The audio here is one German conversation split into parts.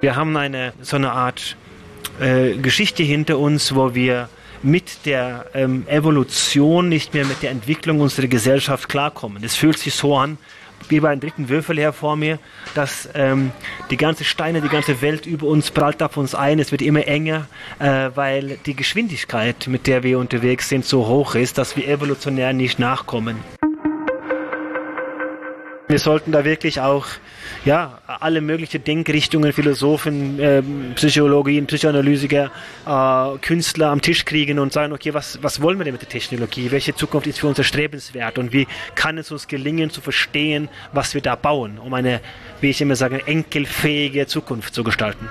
Wir haben so eine Art Geschichte hinter uns, wo wir mit der Evolution nicht mehr mit der Entwicklung unserer Gesellschaft klarkommen. Es fühlt sich so an, wie bei einem dritten Würfel her vor mir, dass die ganze Steine, die ganze Welt über uns prallt auf uns ein. Es wird immer enger, weil die Geschwindigkeit, mit der wir unterwegs sind, so hoch ist, dass wir evolutionär nicht nachkommen. Wir sollten da wirklich auch alle möglichen Denkrichtungen, Philosophen, Psychologien, Psychoanalytiker, Künstler am Tisch kriegen und sagen, okay, was wollen wir denn mit der Technologie? Welche Zukunft ist für uns erstrebenswert? Und wie kann es uns gelingen, zu verstehen, was wir da bauen, um eine, wie ich immer sage, enkelfähige Zukunft zu gestalten?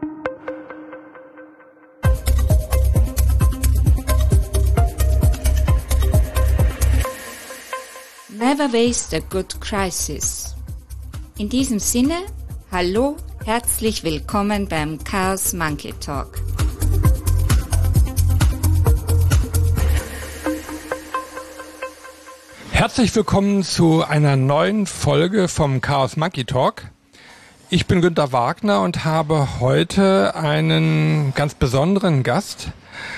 Never waste a good crisis. In diesem Sinne, hallo, herzlich willkommen beim Chaos Monkey Talk. Herzlich willkommen zu einer neuen Folge vom Chaos Monkey Talk. Ich bin Günter Wagner und habe heute einen ganz besonderen Gast,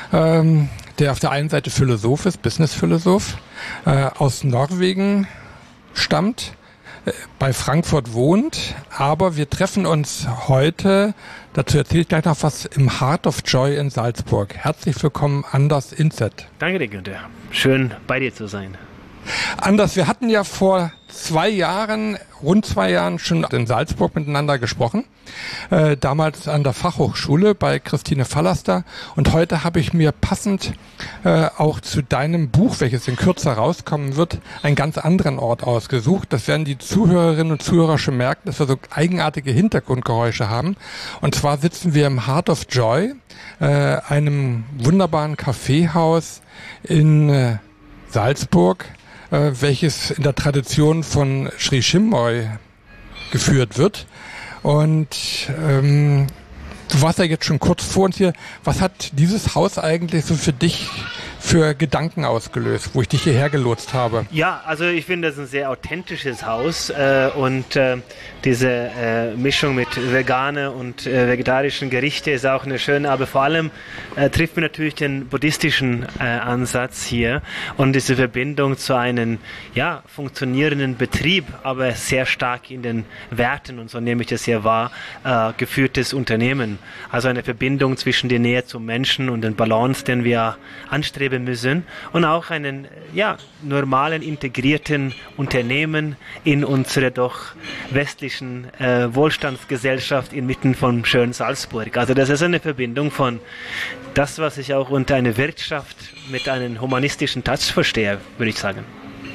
der auf der einen Seite Philosoph ist, Businessphilosoph, aus Norwegen stammt, bei Frankfurt wohnt, aber wir treffen uns heute, dazu erzähle ich gleich noch was, im Heart of Joy in Salzburg. Herzlich willkommen, Anders Inset. Danke dir, Günther. Schön, bei dir zu sein. Anders, wir hatten ja vor rund 2 Jahren schon in Salzburg miteinander gesprochen, damals an der Fachhochschule bei Christine Vallaster, und heute habe ich mir passend auch zu deinem Buch, welches in Kürze rauskommen wird, einen ganz anderen Ort ausgesucht. Das werden die Zuhörerinnen und Zuhörer schon merken, dass wir so eigenartige Hintergrundgeräusche haben. Und zwar sitzen wir im Heart of Joy, einem wunderbaren Kaffeehaus in Salzburg, welches in der Tradition von Sri Chinmoy geführt wird. Und du warst ja jetzt schon kurz vor uns hier. Was hat dieses Haus eigentlich so für dich für Gedanken ausgelöst, wo ich dich hierher gelotst habe? Ja, also ich finde, das ist ein sehr authentisches Haus und diese Mischung mit veganen und vegetarischen Gerichten ist auch eine schöne, aber vor allem trifft mir natürlich den buddhistischen Ansatz hier und diese Verbindung zu einem funktionierenden Betrieb, aber sehr stark in den Werten, und so nehme ich das hier wahr, geführtes Unternehmen. Also eine Verbindung zwischen der Nähe zum Menschen und den Balance, den wir anstreben müssen, und auch einen normalen, integrierten Unternehmen in unsere doch westlichen Wohlstandsgesellschaft inmitten von schönen Salzburg. Also das ist eine Verbindung von das, was ich auch unter einer Wirtschaft mit einem humanistischen Touch verstehe, würde ich sagen.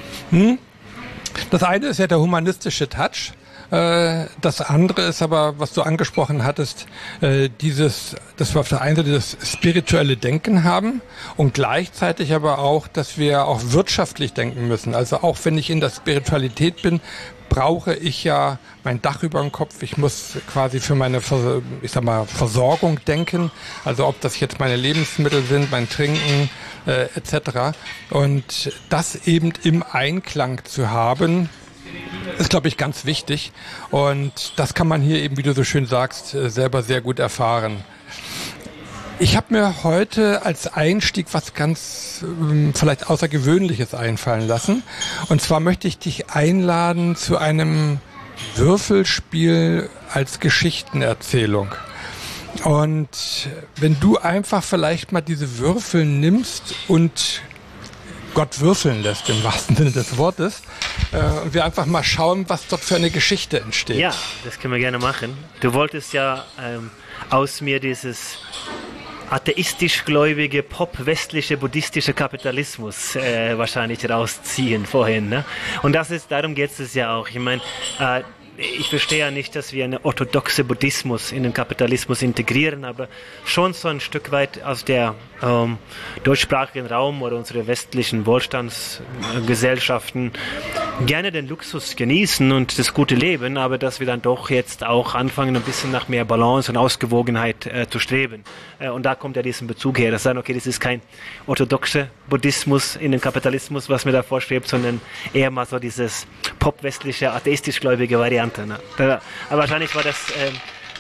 Das eine ist ja der humanistische Touch. Das andere ist aber, was du angesprochen hattest, dass wir auf der einen Seite das spirituelle Denken haben und gleichzeitig aber auch, dass wir auch wirtschaftlich denken müssen. Also auch wenn ich in der Spiritualität bin, brauche ich ja mein Dach über dem Kopf. Ich muss quasi für meine, Versorgung denken. Also ob das jetzt meine Lebensmittel sind, mein Trinken etc. Und das eben im Einklang zu haben, ist, glaube ich, ganz wichtig. Und das kann man hier eben, wie du so schön sagst, selber sehr gut erfahren. Ich habe mir heute als Einstieg was ganz vielleicht Außergewöhnliches einfallen lassen. Und zwar möchte ich dich einladen zu einem Würfelspiel als Geschichtenerzählung. Und wenn du einfach vielleicht mal diese Würfel nimmst und Gott würfeln lässt, im wahrsten Sinne des Wortes, und wir einfach mal schauen, was dort für eine Geschichte entsteht. Ja, das können wir gerne machen. Du wolltest ja aus mir dieses atheistisch-gläubige, pop-westliche, buddhistische Kapitalismus wahrscheinlich rausziehen vorhin. Ne? Und darum geht es ja auch. Ich meine, ich verstehe ja nicht, dass wir einen orthodoxen Buddhismus in den Kapitalismus integrieren, aber schon so ein Stück weit aus der deutschsprachigen Raum oder unsere westlichen Wohlstandsgesellschaften gerne den Luxus genießen und das gute Leben, aber dass wir dann doch jetzt auch anfangen, ein bisschen nach mehr Balance und Ausgewogenheit zu streben. Und da kommt ja diesen Bezug her, dass sagen, okay, das ist kein orthodoxer Buddhismus in den Kapitalismus, was mir da vorschwebt, sondern eher mal so dieses pop-westliche, atheistisch-gläubige Variante. Ne? Aber wahrscheinlich war das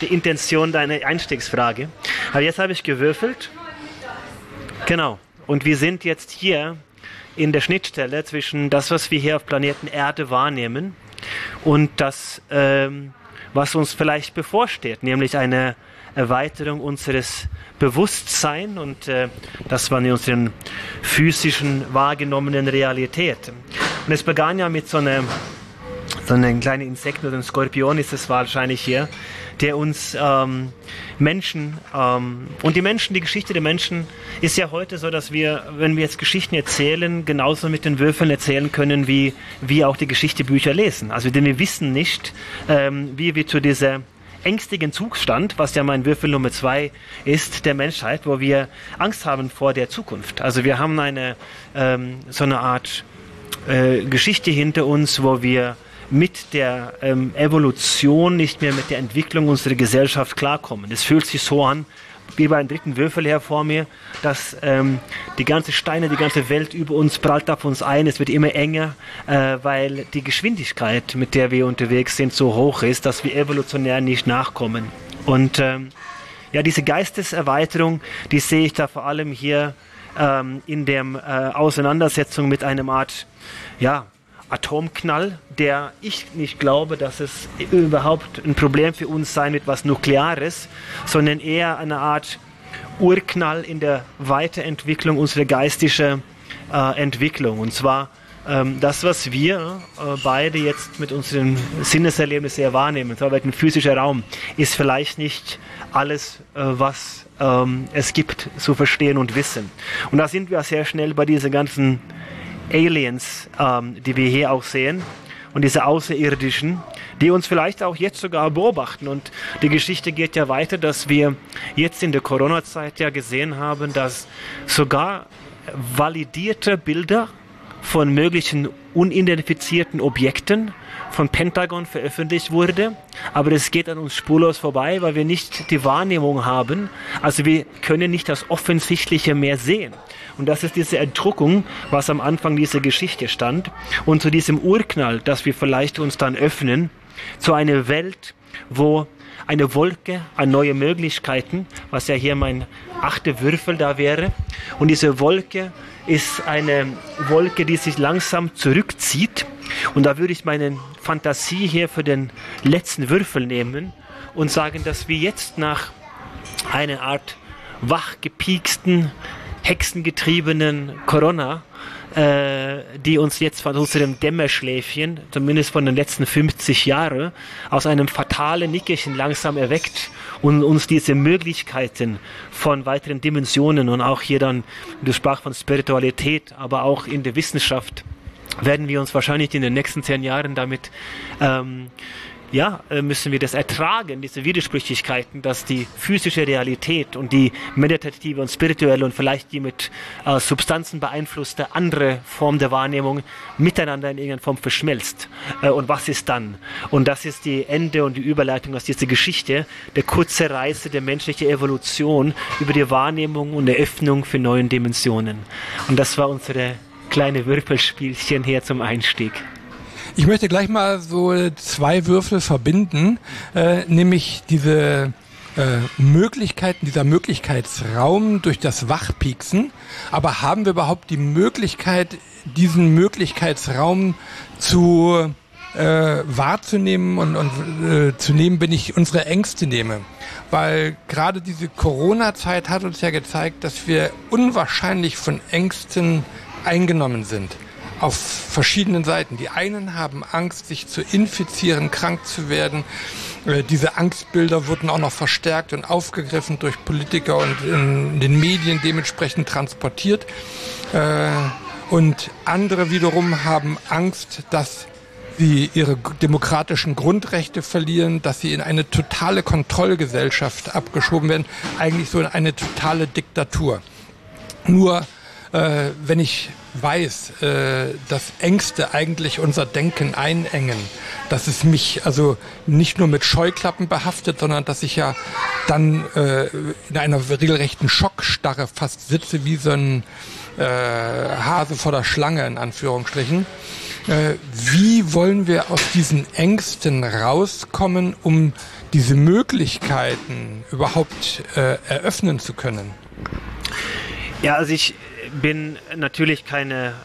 die Intention deiner Einstiegsfrage. Aber jetzt habe ich gewürfelt. Genau. Und wir sind jetzt hier in der Schnittstelle zwischen das, was wir hier auf Planeten Erde wahrnehmen und das, was uns vielleicht bevorsteht, nämlich eine Erweiterung unseres Bewusstseins und das war in unseren physischen wahrgenommenen Realität. Und es begann ja mit so einem kleinen Insekt oder ein Skorpion ist es wahrscheinlich hier, der uns Menschen und die Geschichte der Menschen ist ja heute so, dass wir, wenn wir jetzt Geschichten erzählen, genauso mit den Würfeln erzählen können, wie wir auch die Geschichtebücher lesen. Also denn wir wissen nicht, wie wir zu dieser ängstigen Zustand, was ja mein Würfel Nummer 2 ist, der Menschheit, wo wir Angst haben vor der Zukunft. Also wir haben so eine Art Geschichte hinter uns, wo wir mit der Evolution nicht mehr mit der Entwicklung unserer Gesellschaft klarkommen. Es fühlt sich so an, wie bei einem dritten Würfel her vor mir, dass die ganze Steine, die ganze Welt über uns prallt auf uns ein. Es wird immer enger, weil die Geschwindigkeit, mit der wir unterwegs sind, so hoch ist, dass wir evolutionär nicht nachkommen. Und diese Geisteserweiterung, die sehe ich da vor allem hier in der Auseinandersetzung mit einem Art, Atomknall, der ich nicht glaube, dass es überhaupt ein Problem für uns sein wird, was Nukleares, sondern eher eine Art Urknall in der Weiterentwicklung unserer geistigen Entwicklung. Und zwar das, was wir beide jetzt mit unseren Sinneserlebnissen sehr wahrnehmen, zwar ein physischer Raum, ist vielleicht nicht alles, was es gibt, zu verstehen und wissen. Und da sind wir sehr schnell bei diesen ganzen Aliens, die wir hier auch sehen und diese Außerirdischen, die uns vielleicht auch jetzt sogar beobachten. Und die Geschichte geht ja weiter, dass wir jetzt in der Corona-Zeit ja gesehen haben, dass sogar validierte Bilder von möglichen unidentifizierten Objekten von Pentagon veröffentlicht wurde, aber es geht an uns spurlos vorbei, weil wir nicht die Wahrnehmung haben, also wir können nicht das Offensichtliche mehr sehen. Und das ist diese Entrückung, was am Anfang dieser Geschichte stand und zu diesem Urknall, dass wir vielleicht uns dann öffnen, zu einer Welt, wo eine Wolke an neue Möglichkeiten, was ja hier mein 8. Würfel da wäre, und diese Wolke ist eine Wolke, die sich langsam zurückzieht. Und da würde ich meine Fantasie hier für den letzten Würfel nehmen und sagen, dass wir jetzt nach einer Art wachgepieksten, hexengetriebenen Corona, die uns jetzt von unserem Dämmerschläfchen, zumindest von den letzten 50 Jahren, aus einem fatalen Nickerchen langsam erweckt und uns diese Möglichkeiten von weiteren Dimensionen und auch hier dann, du sprachst von Spiritualität, aber auch in der Wissenschaft, werden wir uns wahrscheinlich in den nächsten 10 Jahren damit müssen wir das ertragen, diese Widersprüchlichkeiten, dass die physische Realität und die meditative und spirituelle und vielleicht die mit Substanzen beeinflusste andere Form der Wahrnehmung miteinander in irgendeiner Form verschmilzt. Und was ist dann? Und das ist die Ende und die Überleitung aus dieser Geschichte, der kurze Reise der menschlichen Evolution über die Wahrnehmung und Eröffnung für neue Dimensionen. Und das war unsere kleine Würfelspielchen hier zum Einstieg. Ich möchte gleich mal so 2 Würfel verbinden, nämlich diese Möglichkeiten, dieser Möglichkeitsraum durch das Wachpieksen. Aber haben wir überhaupt die Möglichkeit, diesen Möglichkeitsraum zu wahrzunehmen und zu nehmen, wenn ich unsere Ängste nehme? Weil gerade diese Corona-Zeit hat uns ja gezeigt, dass wir unwahrscheinlich von Ängsten eingenommen sind. Auf verschiedenen Seiten. Die einen haben Angst, sich zu infizieren, krank zu werden. Diese Angstbilder wurden auch noch verstärkt und aufgegriffen durch Politiker und in den Medien dementsprechend transportiert. Und andere wiederum haben Angst, dass sie ihre demokratischen Grundrechte verlieren, dass sie in eine totale Kontrollgesellschaft abgeschoben werden, eigentlich so in eine totale Diktatur. Nur wenn ich weiß, dass Ängste eigentlich unser Denken einengen, dass es mich also nicht nur mit Scheuklappen behaftet, sondern dass ich ja dann in einer regelrechten Schockstarre fast sitze, wie so ein Hase vor der Schlange in Anführungsstrichen, Wie wollen wir aus diesen Ängsten rauskommen, um diese Möglichkeiten überhaupt eröffnen zu können? Ja, also ich bin natürlich keine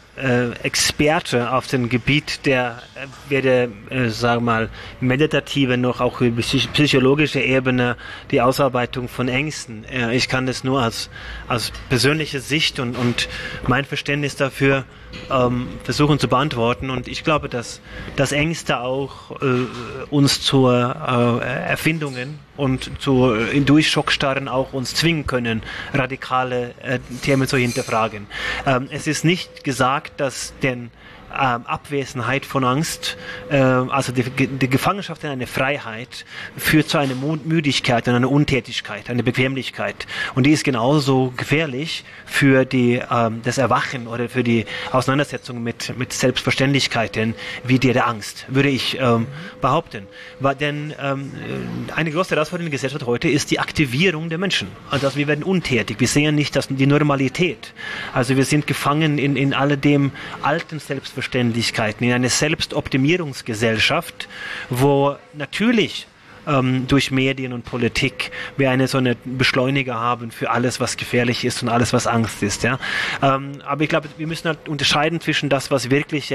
Experte auf dem Gebiet der weder, sagen wir mal, meditative noch auch über psychologische Ebene die Ausarbeitung von Ängsten. Ich kann das nur aus persönlicher Sicht und mein Verständnis dafür versuchen zu beantworten. Und ich glaube, dass Ängste auch uns zu Erfindungen und durch Schockstarren auch uns zwingen können, radikale Themen zu hinterfragen. Es ist nicht gesagt, dass den Abwesenheit von Angst, also die Gefangenschaft in eine Freiheit, führt zu einer Müdigkeit und einer Untätigkeit, einer Bequemlichkeit. Und die ist genauso gefährlich für das Erwachen oder für die Auseinandersetzung mit Selbstverständlichkeiten wie die der Angst, würde ich behaupten. Denn eine große Herausforderung in der Gesellschaft heute ist die Aktivierung der Menschen. Also wir werden untätig, wir sehen nicht die Normalität. Also wir sind gefangen in alledem alten Selbstverständlichkeiten, in eine Selbstoptimierungsgesellschaft, wo natürlich durch Medien und Politik wir so eine Beschleuniger haben für alles, was gefährlich ist und alles, was Angst ist. Ja? Aber ich glaube, wir müssen halt unterscheiden zwischen das, was wirklich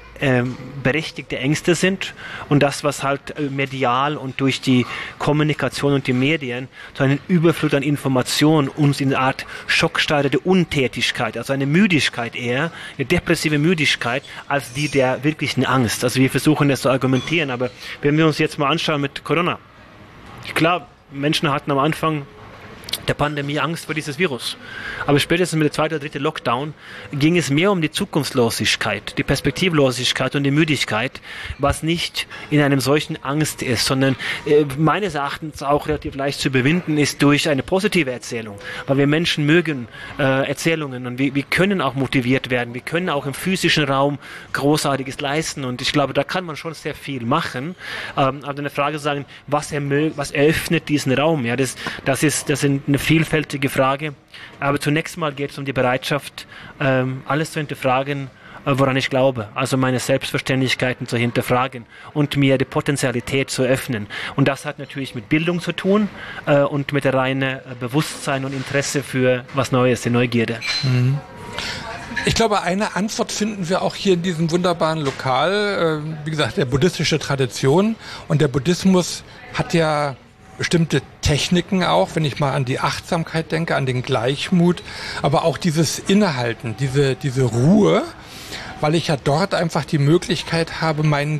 berechtigte Ängste sind und das, was halt medial und durch die Kommunikation und die Medien zu einem Überfluss an Informationen uns in eine Art Schockstarre der Untätigkeit, also eine Müdigkeit eher, eine depressive Müdigkeit, als die der wirklichen Angst. Also wir versuchen das zu argumentieren, aber wenn wir uns jetzt mal anschauen mit Corona, klar, Menschen hatten am Anfang der Pandemie Angst vor dieses Virus. Aber spätestens mit der zweiten oder dritten Lockdown ging es mehr um die Zukunftslosigkeit, die Perspektivlosigkeit und die Müdigkeit, was nicht in einem solchen Angst ist, sondern meines Erachtens auch relativ leicht zu überwinden ist durch eine positive Erzählung. Weil wir Menschen mögen Erzählungen und wir können auch motiviert werden. Wir können auch im physischen Raum Großartiges leisten und ich glaube, da kann man schon sehr viel machen. Aber eine Frage sagen, was eröffnet diesen Raum? Ja, das sind eine vielfältige Frage, aber zunächst mal geht es um die Bereitschaft, alles zu hinterfragen, woran ich glaube, also meine Selbstverständlichkeiten zu hinterfragen und mir die Potentialität zu öffnen. Und das hat natürlich mit Bildung zu tun und mit der reinen Bewusstsein und Interesse für was Neues, die Neugierde. Mhm. Ich glaube, eine Antwort finden wir auch hier in diesem wunderbaren Lokal, wie gesagt, der buddhistische Tradition, und der Buddhismus hat ja bestimmte Techniken auch, wenn ich mal an die Achtsamkeit denke, an den Gleichmut, aber auch dieses Innehalten, diese Ruhe, weil ich ja dort einfach die Möglichkeit habe, meinen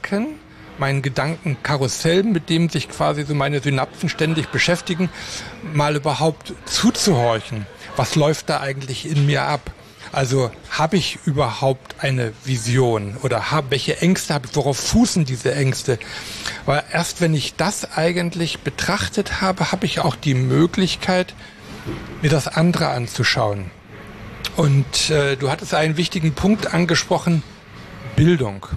Gedankenkarussell, mit dem sich quasi so meine Synapsen ständig beschäftigen, mal überhaupt zuzuhorchen. Was läuft da eigentlich in mir ab? Also habe ich überhaupt eine Vision oder welche Ängste habe ich, worauf fußen diese Ängste? Weil erst wenn ich das eigentlich betrachtet habe, habe ich auch die Möglichkeit, mir das andere anzuschauen. Und du hattest einen wichtigen Punkt angesprochen, Bildung.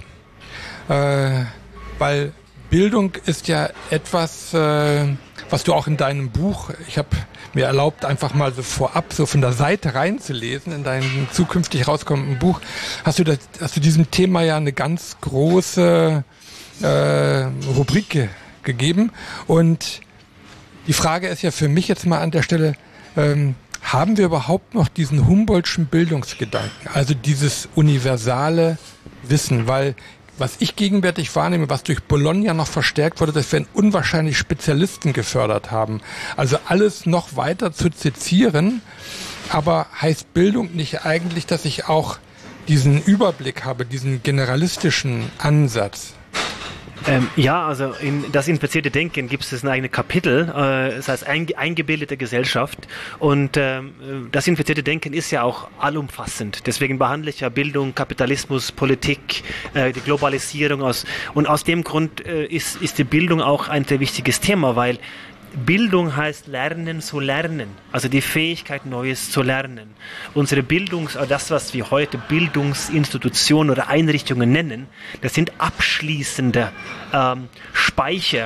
Weil Bildung ist ja etwas, was du auch in deinem Buch, ich habe mir erlaubt, einfach mal so vorab so von der Seite reinzulesen in deinem zukünftig rauskommenden Buch, hast du diesem Thema ja eine ganz große Rubrik gegeben. Und die Frage ist ja für mich jetzt mal an der Stelle, haben wir überhaupt noch diesen Humboldtschen Bildungsgedanken, also dieses universale Wissen? Weil was ich gegenwärtig wahrnehme, was durch Bologna noch verstärkt wurde, dass wir unwahrscheinlich Spezialisten gefördert haben. Also alles noch weiter zu sezieren, aber heißt Bildung nicht eigentlich, dass ich auch diesen Überblick habe, diesen generalistischen Ansatz? Ja, also das infizierte Denken gibt es ein eigenes Kapitel, das heißt eingebildete Gesellschaft, und das infizierte Denken ist ja auch allumfassend. Deswegen behandle ich ja Bildung, Kapitalismus, Politik, die Globalisierung und aus dem Grund ist die Bildung auch ein sehr wichtiges Thema, weil Bildung heißt Lernen zu lernen, also die Fähigkeit, Neues zu lernen. Unsere das, was wir heute Bildungsinstitutionen oder Einrichtungen nennen, das sind abschließende Speicher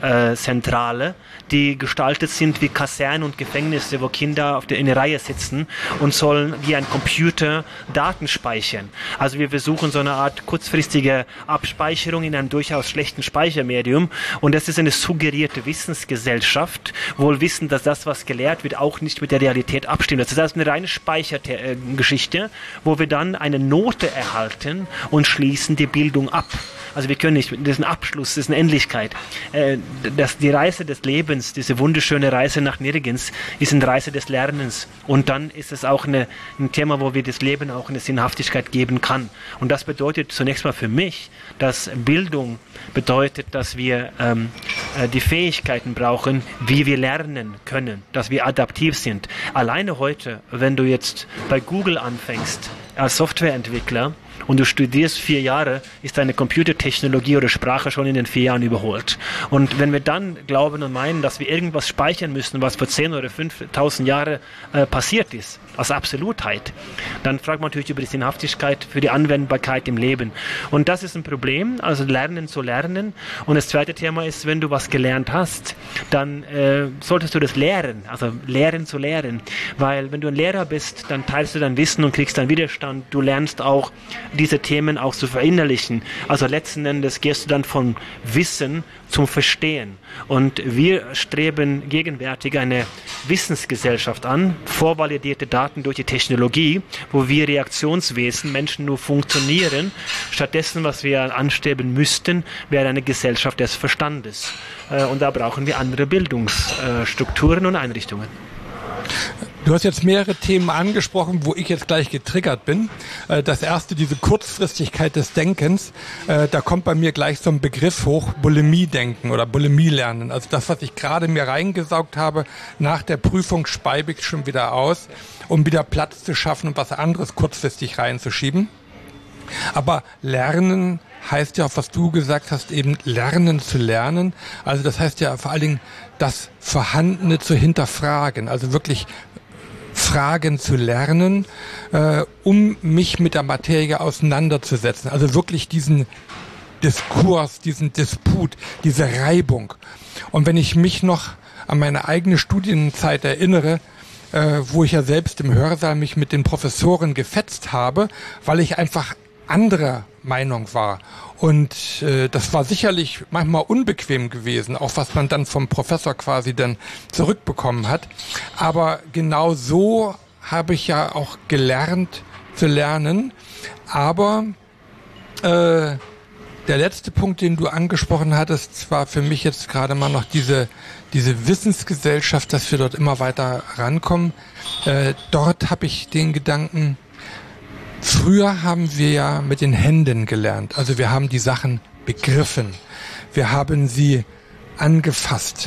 Bildungszentrale, die gestaltet sind wie Kasernen und Gefängnisse, wo Kinder in eine Reihe sitzen und sollen wie ein Computer Daten speichern. Also wir versuchen so eine Art kurzfristige Abspeicherung in einem durchaus schlechten Speichermedium, und das ist eine suggerierte Wissensgesellschaft, wohl wissen, dass das, was gelehrt wird, auch nicht mit der Realität abstimmt. Das ist also eine reine Speichergeschichte, wo wir dann eine Note erhalten und schließen die Bildung ab. Also wir können nicht, das ist ein Abschluss, das ist eine Endlichkeit. Die Reise des Lebens, diese wunderschöne Reise nach nirgends, ist eine Reise des Lernens. Und dann ist es auch ein Thema, wo wir das Leben auch eine Sinnhaftigkeit geben kann. Und das bedeutet zunächst mal für mich, dass Bildung bedeutet, dass wir die Fähigkeiten brauchen, wie wir lernen können, dass wir adaptiv sind. Alleine heute, wenn du jetzt bei Google anfängst als Softwareentwickler, und du studierst 4 Jahre, ist deine Computertechnologie oder Sprache schon in den 4 Jahren überholt. Und wenn wir dann glauben und meinen, dass wir irgendwas speichern müssen, was vor 10 oder 5.000 Jahren passiert ist, als Absolutheit, dann fragt man natürlich über die Sinnhaftigkeit für die Anwendbarkeit im Leben. Und das ist ein Problem, also lernen zu lernen. Und das zweite Thema ist, wenn du was gelernt hast, dann solltest du das lehren, also lehren zu lehren. Weil wenn du ein Lehrer bist, dann teilst du dein Wissen und kriegst dann Widerstand. Du lernst auch, diese Themen auch zu verinnerlichen. Also letzten Endes gehst du dann von Wissen zum Verstehen. Und wir streben gegenwärtig eine Wissensgesellschaft an, vorvalidierte Daten durch die Technologie, wo wir Reaktionswesen, Menschen nur funktionieren. Stattdessen, was wir anstreben müssten, wäre eine Gesellschaft des Verstandes. Und da brauchen wir andere Bildungsstrukturen und Einrichtungen. Du hast jetzt mehrere Themen angesprochen, wo ich jetzt gleich getriggert bin. Das erste, diese Kurzfristigkeit des Denkens. Da kommt bei mir gleich so ein Begriff hoch, Bulimie-Denken oder Bulimie-Lernen. Also das, was ich gerade mir reingesaugt habe, nach der Prüfung speibe ich schon wieder aus, um wieder Platz zu schaffen und was anderes kurzfristig reinzuschieben. Aber Lernen heißt ja auch, was du gesagt hast, eben lernen zu lernen. Also das heißt ja vor allen Dingen, das Vorhandene zu hinterfragen. Also wirklich Fragen zu lernen, um mich mit der Materie auseinanderzusetzen. Also wirklich diesen Diskurs, diesen Disput, diese Reibung. Und wenn ich mich noch an meine eigene Studienzeit erinnere, wo ich ja selbst im Hörsaal mich mit den Professoren gefetzt habe, weil ich einfach anderer Meinung war. Und das war sicherlich manchmal unbequem gewesen, auch was man dann vom Professor quasi dann zurückbekommen hat. Aber genau so habe ich ja auch gelernt zu lernen. Aber der letzte Punkt, den du angesprochen hattest, war für mich jetzt gerade mal noch diese Wissensgesellschaft, dass wir dort immer weiter rankommen. Dort habe ich den Gedanken, früher haben wir ja mit den Händen gelernt. Also wir haben die Sachen begriffen. Wir haben sie angefasst.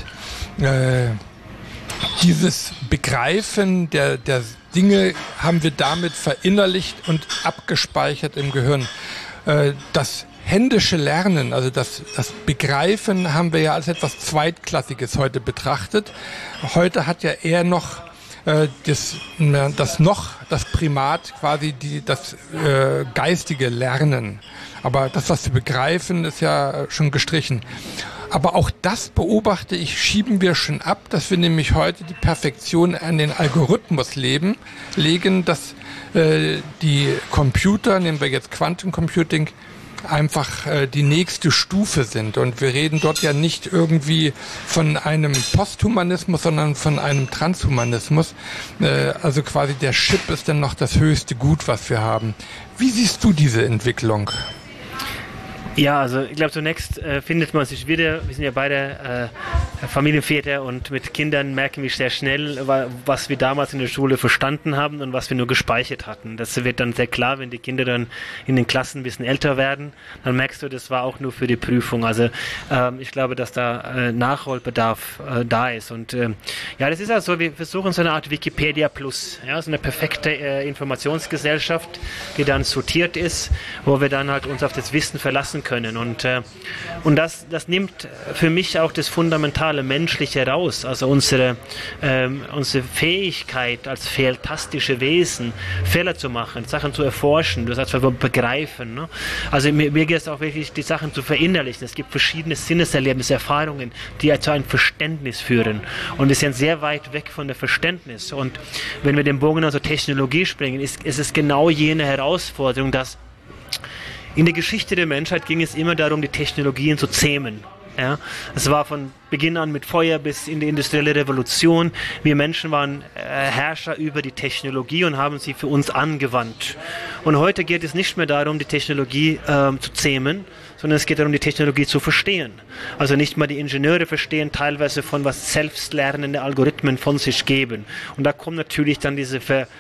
Dieses Begreifen der Dinge haben wir damit verinnerlicht und abgespeichert im Gehirn. Das händische Lernen, also das Begreifen haben wir ja als etwas Zweitklassiges heute betrachtet. Heute hat ja eher noch das Primat quasi das geistige Lernen. Aber das, was wir begreifen, ist ja schon gestrichen. Aber auch das beobachte ich, schieben wir schon ab, dass wir nämlich heute die Perfektion an den Algorithmus legen, dass die Computer, nehmen wir jetzt Quantum Computing, einfach die nächste Stufe sind. Und wir reden dort ja nicht irgendwie von einem Posthumanismus, sondern von einem Transhumanismus. Also quasi der Chip ist dann noch das höchste Gut, was wir haben. Wie siehst du diese Entwicklung? Ja, also ich glaube, zunächst findet man sich wieder. Wir sind ja beide Familienväter und mit Kindern merken wir sehr schnell, was wir damals in der Schule verstanden haben und was wir nur gespeichert hatten. Das wird dann sehr klar, wenn die Kinder dann in den Klassen ein bisschen älter werden. Dann merkst du, das war auch nur für die Prüfung. Also ich glaube, dass da Nachholbedarf da ist. Und ja, das ist also, wir versuchen so eine Art Wikipedia Plus, ja, so eine perfekte Informationsgesellschaft, die dann sortiert ist, wo wir dann halt uns auf das Wissen verlassen können. Und das nimmt für mich auch das Fundamentale fundamentale Menschliche raus, also unsere Fähigkeit als fantastische Wesen, Fehler zu machen, Sachen zu erforschen, das heißt begreifen. Ne? Also mir geht es auch wirklich, die Sachen zu verinnerlichen. Es gibt verschiedene Sinneserlebnisse, Erfahrungen, die zu einem Verständnis führen. Und wir sind sehr weit weg von der Verständnis. Und wenn wir den Bogen also Technologie springen, ist es genau jene Herausforderung, dass in der Geschichte der Menschheit ging es immer darum, die Technologien zu zähmen. Ja? Es war von Beginn an mit Feuer bis in die industrielle Revolution. Wir Menschen waren Herrscher über die Technologie und haben sie für uns angewandt. Und heute geht es nicht mehr darum, die Technologie zu zähmen, sondern es geht darum, die Technologie zu verstehen. Also nicht mal die Ingenieure verstehen teilweise von was selbstlernende Algorithmen von sich geben. Und da kommen natürlich dann diese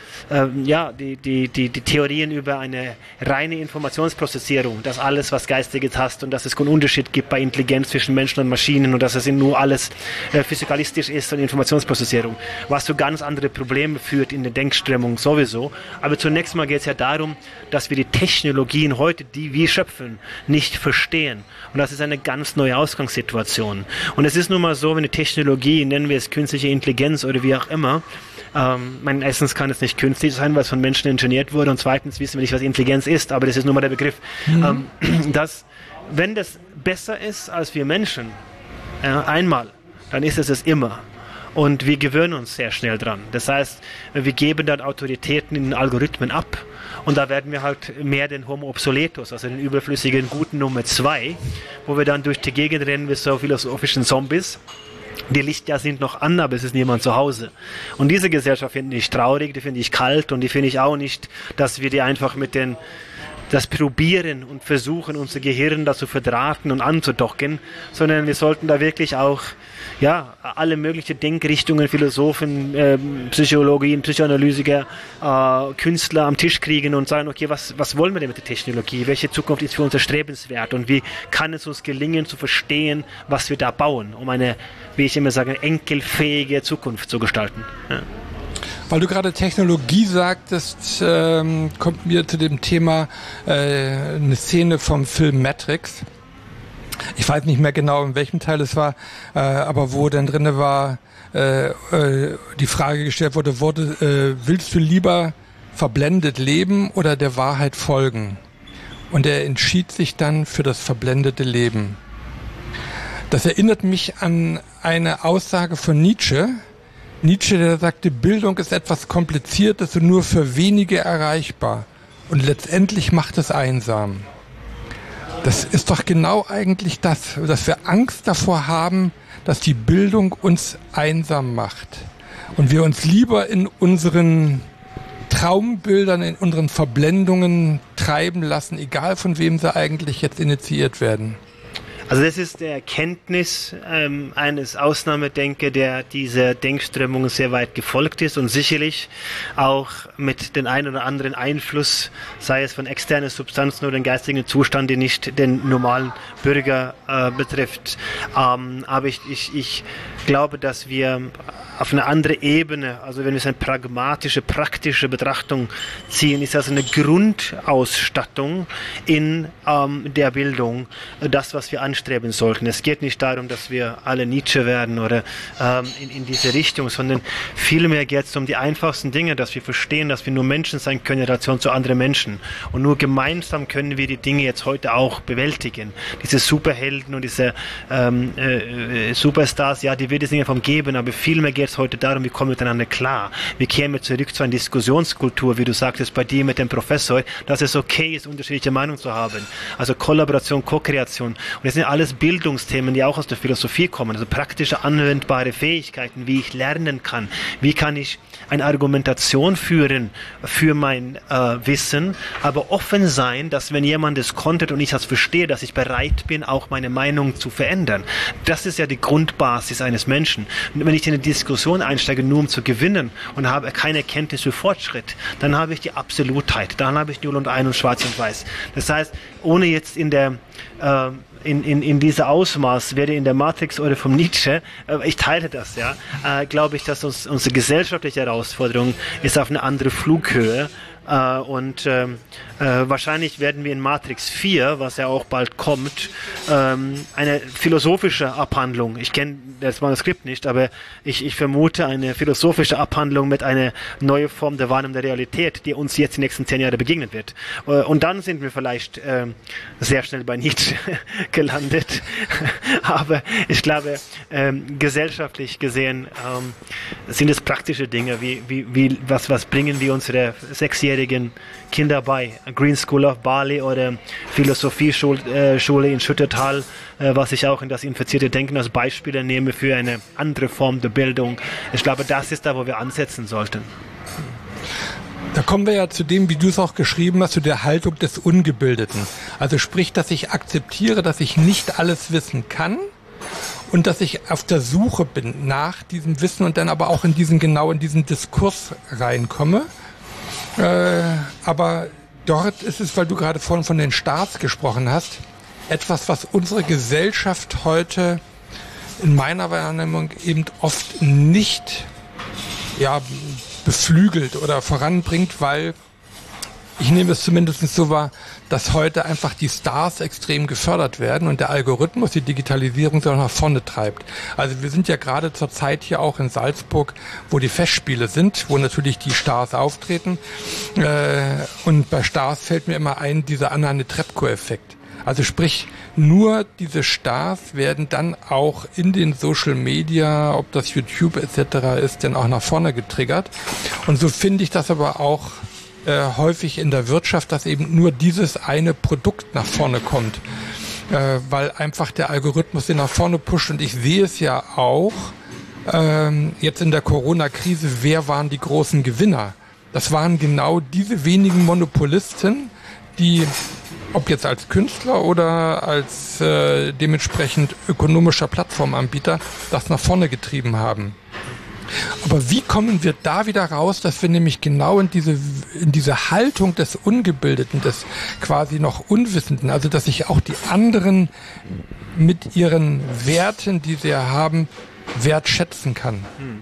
die Theorien über eine reine Informationsprozessierung, dass alles, was Geistiges hast und dass es keinen Unterschied gibt bei Intelligenz zwischen Menschen und Maschinen und dass es nur alles physikalistisch ist und Informationsprozessierung, was zu ganz andere Probleme führt in der Denkströmung sowieso. Aber zunächst mal geht es ja darum, dass wir die Technologien heute, die wir schöpfen, nicht verstehen. Und das ist eine ganz neue Ausgangssituation. Und es ist nun mal so, wenn die Technologie, nennen wir es künstliche Intelligenz oder wie auch immer, erstens kann es nicht künstlich sein, weil es von Menschen ingeniert wurde und zweitens wissen wir nicht, was Intelligenz ist, aber das ist nun mal der Begriff, dass wenn das besser ist als wir Menschen, einmal, dann ist es immer. Und wir gewöhnen uns sehr schnell dran. Das heißt, wir geben dann Autoritäten in den Algorithmen ab und da werden wir halt mehr den Homo obsoletus, also den überflüssigen guten Nummer 2, wo wir dann durch die Gegend rennen wie so philosophischen Zombies. Die Lichter sind noch an, aber es ist niemand zu Hause. Und diese Gesellschaft finde ich traurig, die finde ich kalt und die finde ich auch nicht, dass wir die einfach mit das probieren und versuchen, unser Gehirn da zu verdrahten und anzudocken, sondern wir sollten da wirklich auch alle möglichen Denkrichtungen, Philosophen, Psychologien, Psychoanalytiker, Künstler am Tisch kriegen und sagen, okay, was wollen wir denn mit der Technologie? Welche Zukunft ist für uns erstrebenswert? Und wie kann es uns gelingen, zu verstehen, was wir da bauen, um eine, wie ich immer sage, enkelfähige Zukunft zu gestalten? Ja. Weil du gerade Technologie sagtest, kommt mir zu dem Thema eine Szene vom Film Matrix. Ich weiß nicht mehr genau, in welchem Teil es war, aber wo dann drinne war, die Frage gestellt wurde, willst du lieber verblendet leben oder der Wahrheit folgen? Und er entschied sich dann für das verblendete Leben. Das erinnert mich an eine Aussage von Nietzsche. Nietzsche, der sagte, Bildung ist etwas Kompliziertes und nur für wenige erreichbar. Und letztendlich macht es einsam. Das ist doch genau eigentlich das, dass wir Angst davor haben, dass die Bildung uns einsam macht. Und wir uns lieber in unseren Traumbildern, in unseren Verblendungen treiben lassen, egal von wem sie eigentlich jetzt initiiert werden. Also das ist die Erkenntnis eines Ausnahmedenker, der dieser Denkströmung sehr weit gefolgt ist und sicherlich auch mit den ein oder anderen Einfluss, sei es von externen Substanzen oder den geistigen Zustand, die nicht den normalen Bürger betrifft. Aber ich glaube, dass wir auf eine andere Ebene, also wenn wir es eine pragmatische, praktische Betrachtung ziehen, ist das eine Grundausstattung in der Bildung, das, was wir anstreben sollten. Es geht nicht darum, dass wir alle Nietzsche werden oder in diese Richtung, sondern vielmehr geht es um die einfachsten Dinge, dass wir verstehen, dass wir nur Menschen sein können in Relation zu anderen Menschen. Und nur gemeinsam können wir die Dinge jetzt heute auch bewältigen. Diese Superhelden und diese Superstars, ja, die wird es nicht vom geben, aber vielmehr geht es heute darum, wie kommen wir miteinander klar. Wir kehren zurück zu einer Diskussionskultur, wie du sagtest, bei dir mit dem Professor, dass es okay ist, unterschiedliche Meinungen zu haben. Also Kollaboration, Co-Kreation. Und das sind alles Bildungsthemen, die auch aus der Philosophie kommen. Also praktische, anwendbare Fähigkeiten, wie ich lernen kann. Wie kann ich eine Argumentation führen für mein Wissen, aber offen sein, dass wenn jemand es konnte und ich das verstehe, dass ich bereit bin, auch meine Meinung zu verändern. Das ist ja die Grundbasis eines Menschen. Und wenn ich in eine Diskussion einsteige, nur um zu gewinnen und habe keine Erkenntnis für Fortschritt, dann habe ich die Absolutheit. Dann habe ich 0 und 1 und schwarz und weiß. Das heißt, ohne jetzt in dieser Ausmaß, werde in der Matrix oder vom Nietzsche, ich teile das, ja, glaube ich, dass unsere gesellschaftliche Herausforderung ist auf eine andere Flughöhe Wahrscheinlich werden wir in Matrix 4, was ja auch bald kommt, eine philosophische Abhandlung, ich kenne das Manuskript nicht, aber ich vermute eine philosophische Abhandlung mit einer neuen Form der Wahrnehmung der Realität, die uns jetzt die nächsten 10 Jahre begegnen wird. Und dann sind wir vielleicht sehr schnell bei Nietzsche gelandet. Aber ich glaube, gesellschaftlich gesehen sind es praktische Dinge, was bringen wir unsere 6-jährigen Kinder bei? Green School of Bali oder Philosophieschule in Schüttetal, was ich auch in das infizierte Denken als Beispiele nehme für eine andere Form der Bildung. Ich glaube, das ist da, wo wir ansetzen sollten. Da kommen wir ja zu dem, wie du es auch geschrieben hast, zu der Haltung des Ungebildeten. Also sprich, dass ich akzeptiere, dass ich nicht alles wissen kann und dass ich auf der Suche bin nach diesem Wissen und dann aber auch in diesen Diskurs reinkomme. Aber dort ist es, weil du gerade vorhin von den Staats gesprochen hast, etwas, was unsere Gesellschaft heute in meiner Wahrnehmung eben oft nicht beflügelt oder voranbringt, weil ich nehme es zumindest so wahr, dass heute einfach die Stars extrem gefördert werden und der Algorithmus die Digitalisierung so nach vorne treibt. Also wir sind ja gerade zur Zeit hier auch in Salzburg, wo die Festspiele sind, wo natürlich die Stars auftreten. Und bei Stars fällt mir immer ein, dieser Anna Netrebko-Effekt. Also sprich, nur diese Stars werden dann auch in den Social Media, ob das YouTube etc. ist, dann auch nach vorne getriggert. Und so finde ich das aber auch häufig in der Wirtschaft, dass eben nur dieses eine Produkt nach vorne kommt, weil einfach der Algorithmus den nach vorne pusht. Und ich sehe es ja auch jetzt in der Corona-Krise, wer waren die großen Gewinner? Das waren genau diese wenigen Monopolisten, die, ob jetzt als Künstler oder als dementsprechend ökonomischer Plattformanbieter, das nach vorne getrieben haben. Aber wie kommen wir da wieder raus, dass wir nämlich genau in diese Haltung des Ungebildeten, des quasi noch Unwissenden, also dass sich auch die anderen mit ihren Werten, die sie haben, wertschätzen kann?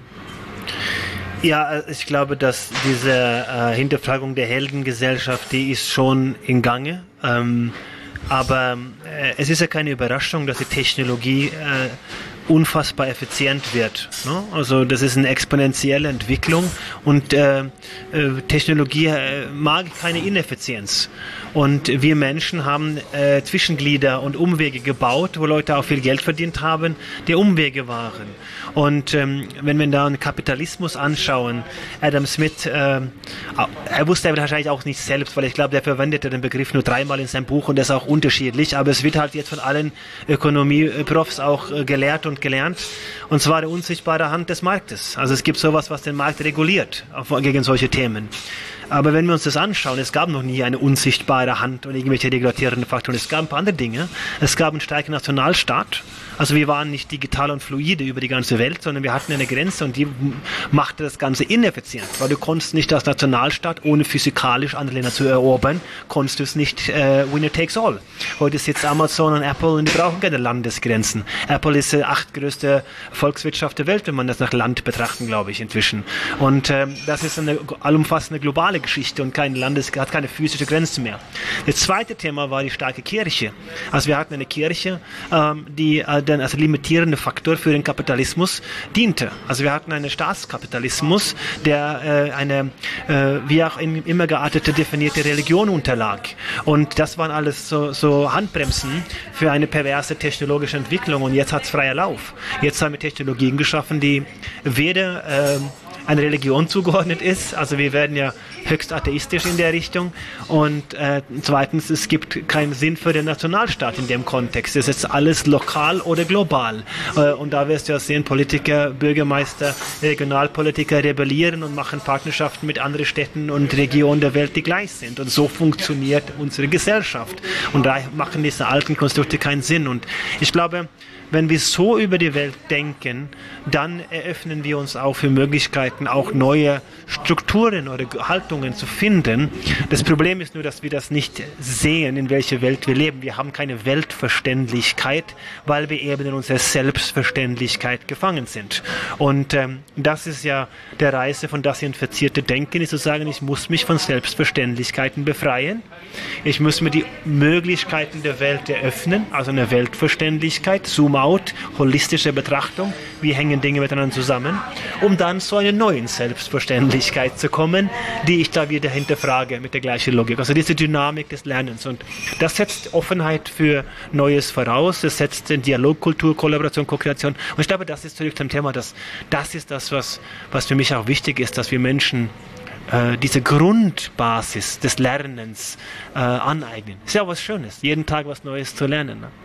Ja, ich glaube, dass diese Hinterfragung der Heldengesellschaft, die ist schon in Gange. Aber es ist ja keine Überraschung, dass die Technologie unfassbar effizient wird. Ne? Also das ist eine exponentielle Entwicklung und Technologie mag keine Ineffizienz. Und wir Menschen haben Zwischenglieder und Umwege gebaut, wo Leute auch viel Geld verdient haben, die Umwege waren. Und wenn wir da einen Kapitalismus anschauen, Adam Smith, er wusste er wahrscheinlich auch nicht selbst, weil ich glaube, der verwendete den Begriff nur 3-mal in seinem Buch und das ist auch unterschiedlich, aber es wird halt jetzt von allen Ökonomie-Profs auch gelehrt und gelernt, und zwar die unsichtbare Hand des Marktes. Also es gibt sowas, was den Markt reguliert gegen solche Themen. Aber wenn wir uns das anschauen, es gab noch nie eine unsichtbare Hand und irgendwelche regulierenden Faktoren. Es gab ein paar andere Dinge. Es gab einen starken Nationalstaat. Also wir waren nicht digital und fluide über die ganze Welt, sondern wir hatten eine Grenze und die machte das Ganze ineffizient, weil du konntest nicht als Nationalstaat, ohne physikalisch andere Länder zu erobern, konntest du es nicht winner takes all. Heute sitzt Amazon und Apple und die brauchen keine Landesgrenzen. Apple ist die 8. größte Volkswirtschaft der Welt, wenn man das nach Land betrachten, glaube ich, inzwischen. Und das ist eine allumfassende globale Geschichte und hat keine physische Grenze mehr. Das zweite Thema war die starke Kirche. Also wir hatten eine Kirche, die dann als limitierender Faktor für den Kapitalismus diente. Also wir hatten einen Staatskapitalismus, der eine wie auch immer geartete definierte Religion unterlag. Und das waren alles so Handbremsen für eine perverse technologische Entwicklung. Und jetzt hat es freier Lauf. Jetzt haben wir Technologien geschaffen, die weder eine Religion zugeordnet ist. Also wir werden ja höchst atheistisch in der Richtung. Und zweitens, es gibt keinen Sinn für den Nationalstaat in dem Kontext. Es ist alles lokal oder global. Und da wirst du ja sehen, Politiker, Bürgermeister, Regionalpolitiker rebellieren und machen Partnerschaften mit anderen Städten und Regionen der Welt, die gleich sind. Und so funktioniert unsere Gesellschaft. Und da machen diese alten Konstrukte keinen Sinn. Und ich glaube, wenn wir so über die Welt denken, dann eröffnen wir uns auch für Möglichkeiten, auch neue Strukturen oder Haltungen zu finden. Das Problem ist nur, dass wir das nicht sehen, in welcher Welt wir leben. Wir haben keine Weltverständlichkeit, weil wir eben in unserer Selbstverständlichkeit gefangen sind. Und das ist ja der Reise von das infizierte Denken, ist zu sagen, ich muss mich von Selbstverständlichkeiten befreien. Ich muss mir die Möglichkeiten der Welt eröffnen, also eine Weltverständlichkeit, Zoom-out, holistische Betrachtung, wie hängen Dinge miteinander zusammen, um dann zu einer neuen Selbstverständlichkeit zu kommen, die ich da wieder hinterfrage mit der gleichen Logik. Also diese Dynamik des Lernens. Und das setzt Offenheit für Neues voraus, das setzt den Dialogkultur, Kollaboration, Co-Kreation. Und ich glaube, das ist zurück zum Thema, das ist das, was für mich auch wichtig ist, dass wir Menschen diese Grundbasis des Lernens aneignen. Ist ja was Schönes, jeden Tag was Neues zu lernen. Ne?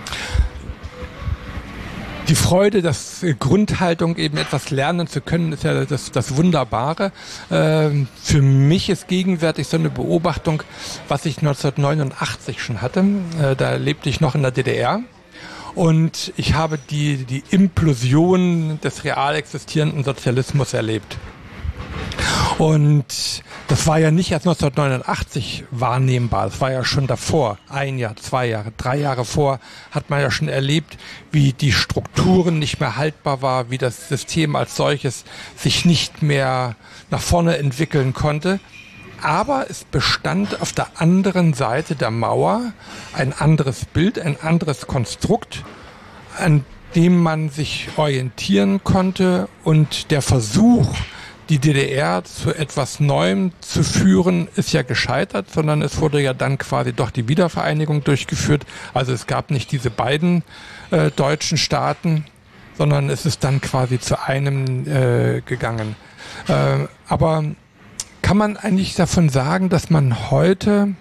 Die Freude, das Grundhaltung, eben etwas lernen zu können, ist ja das Wunderbare. Für mich ist gegenwärtig so eine Beobachtung, was ich 1989 schon hatte. Da lebte ich noch in der DDR. Und ich habe die Implosion des real existierenden Sozialismus erlebt. Und das war ja nicht erst 1989 wahrnehmbar, das war ja schon davor, 1 Jahr, 2 Jahre, 3 Jahre vor, hat man ja schon erlebt, wie die Strukturen nicht mehr haltbar war, wie das System als solches sich nicht mehr nach vorne entwickeln konnte. Aber es bestand auf der anderen Seite der Mauer ein anderes Bild, ein anderes Konstrukt, an dem man sich orientieren konnte, und der Versuch, die DDR zu etwas Neuem zu führen, ist ja gescheitert, sondern es wurde ja dann quasi doch die Wiedervereinigung durchgeführt. Also es gab nicht diese beiden deutschen Staaten, sondern es ist dann quasi zu einem gegangen. Aber kann man eigentlich davon sagen, dass man heute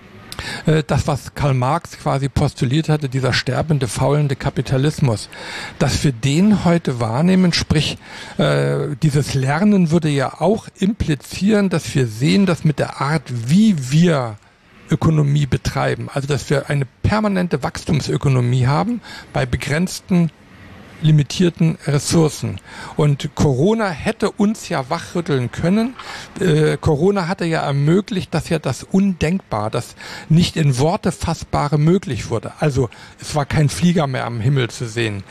das, was Karl Marx quasi postuliert hatte, dieser sterbende, faulende Kapitalismus, dass wir den heute wahrnehmen, sprich, dieses Lernen würde ja auch implizieren, dass wir sehen, dass mit der Art, wie wir Ökonomie betreiben, also dass wir eine permanente Wachstumsökonomie haben bei begrenzten, limitierten Ressourcen. Und Corona hätte uns ja wachrütteln können. Corona hatte ja ermöglicht, dass ja das Undenkbare, das nicht in Worte Fassbare möglich wurde. Also es war kein Flieger mehr am Himmel zu sehen.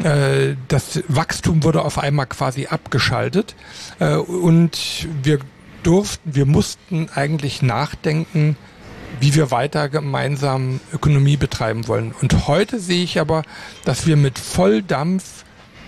Das Wachstum wurde auf einmal quasi abgeschaltet. Und wir mussten eigentlich nachdenken, wie wir weiter gemeinsam Ökonomie betreiben wollen. Und heute sehe ich aber, dass wir mit Volldampf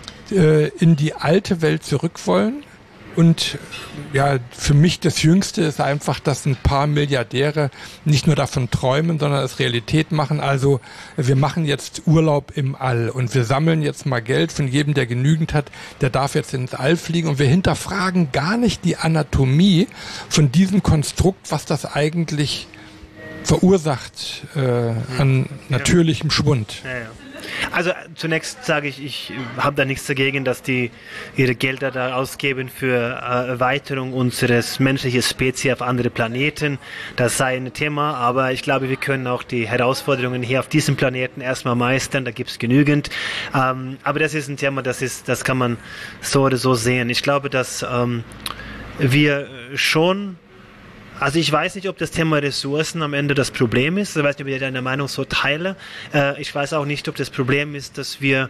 in die alte Welt zurück wollen. Und ja, für mich das Jüngste ist einfach, dass ein paar Milliardäre nicht nur davon träumen, sondern es Realität machen. Also wir machen jetzt Urlaub im All und wir sammeln jetzt mal Geld von jedem, der genügend hat, der darf jetzt ins All fliegen. Und wir hinterfragen gar nicht die Anatomie von diesem Konstrukt, was das eigentlich verursacht an natürlichem Schwund. Ja. Also zunächst sage ich habe da nichts dagegen, dass die ihre Gelder da ausgeben für Erweiterung unseres menschlichen Spezies auf andere Planeten. Das sei ein Thema, aber ich glaube, wir können auch die Herausforderungen hier auf diesem Planeten erstmal meistern, da gibt es genügend. Aber das ist ein Thema, das kann man so oder so sehen. Ich glaube, dass wir schon. Also ich weiß nicht, ob das Thema Ressourcen am Ende das Problem ist. Ich weiß nicht, ob ich deine Meinung so teile. Ich weiß auch nicht, ob das Problem ist, dass wir,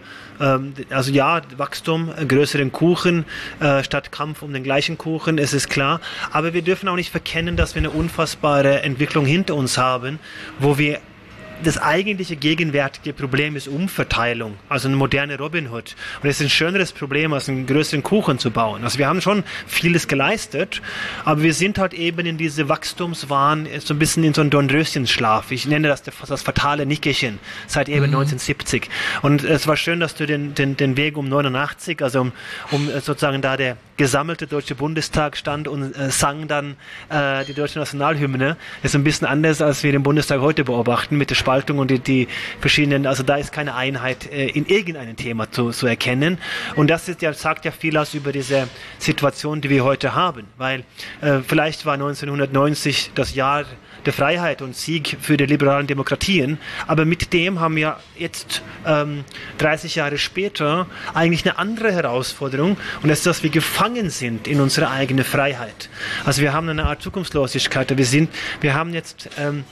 Wachstum, größeren Kuchen statt Kampf um den gleichen Kuchen, es ist klar. Aber wir dürfen auch nicht verkennen, dass wir eine unfassbare Entwicklung hinter uns haben, wo wir das eigentliche gegenwärtige Problem ist Umverteilung, also eine moderne Robin Hood. Und es ist ein schöneres Problem, als einen größeren Kuchen zu bauen. Also wir haben schon vieles geleistet, aber wir sind halt eben in diese Wachstumswahn, so ein bisschen in so einen Dornröschenschlaf. Ich nenne das fatale Nickerchen seit eben 1970. Und es war schön, dass du den Weg um 89, also um sozusagen da der gesammelte Deutsche Bundestag stand und sang dann die deutsche Nationalhymne. Das ist ein bisschen anders, als wir den Bundestag heute beobachten, mit der Spaltung und die verschiedenen, also da ist keine Einheit in irgendeinem Thema zu erkennen. Und das sagt ja viel aus über diese Situation, die wir heute haben. Weil vielleicht war 1990 das Jahr der Freiheit und Sieg für die liberalen Demokratien. Aber mit dem haben wir jetzt 30 Jahre später eigentlich eine andere Herausforderung, und das ist, dass wir gefangen sind in unserer eigenen Freiheit. Also wir haben eine Art Zukunftslosigkeit. Wir haben jetzt,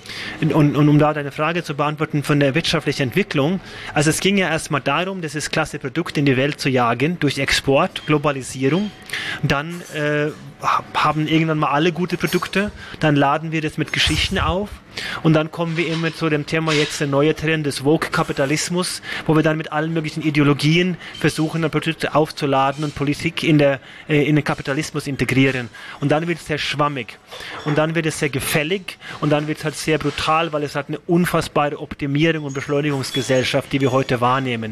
um da deine Frage zu beantworten, von der wirtschaftlichen Entwicklung, also es ging ja erstmal darum, das klasse Produkt in die Welt zu jagen, durch Export, Globalisierung. Dann haben irgendwann mal alle gute Produkte, dann laden wir das mit Geschichten auf, und dann kommen wir immer zu dem Thema jetzt der neue Trend des Woke-Kapitalismus, wo wir dann mit allen möglichen Ideologien versuchen, dann Produkte aufzuladen und Politik in den Kapitalismus integrieren. Und dann wird es sehr schwammig und dann wird es sehr gefällig und dann wird es halt sehr brutal, weil es hat eine unfassbare Optimierung und Beschleunigungsgesellschaft, die wir heute wahrnehmen.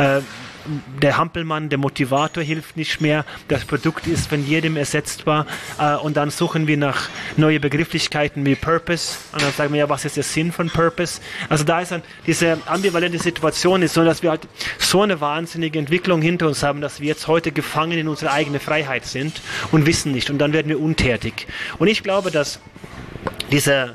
Der Hampelmann, der Motivator hilft nicht mehr, das Produkt ist von jedem ersetzbar, und dann suchen wir nach neue Begrifflichkeiten wie Purpose, und dann sagen wir ja, was ist der Sinn von Purpose? Also da ist dann diese ambivalente Situation, ist so, dass wir halt so eine wahnsinnige Entwicklung hinter uns haben, dass wir jetzt heute gefangen in unserer eigenen Freiheit sind und wissen nicht, und dann werden wir untätig. Und ich glaube, dass diese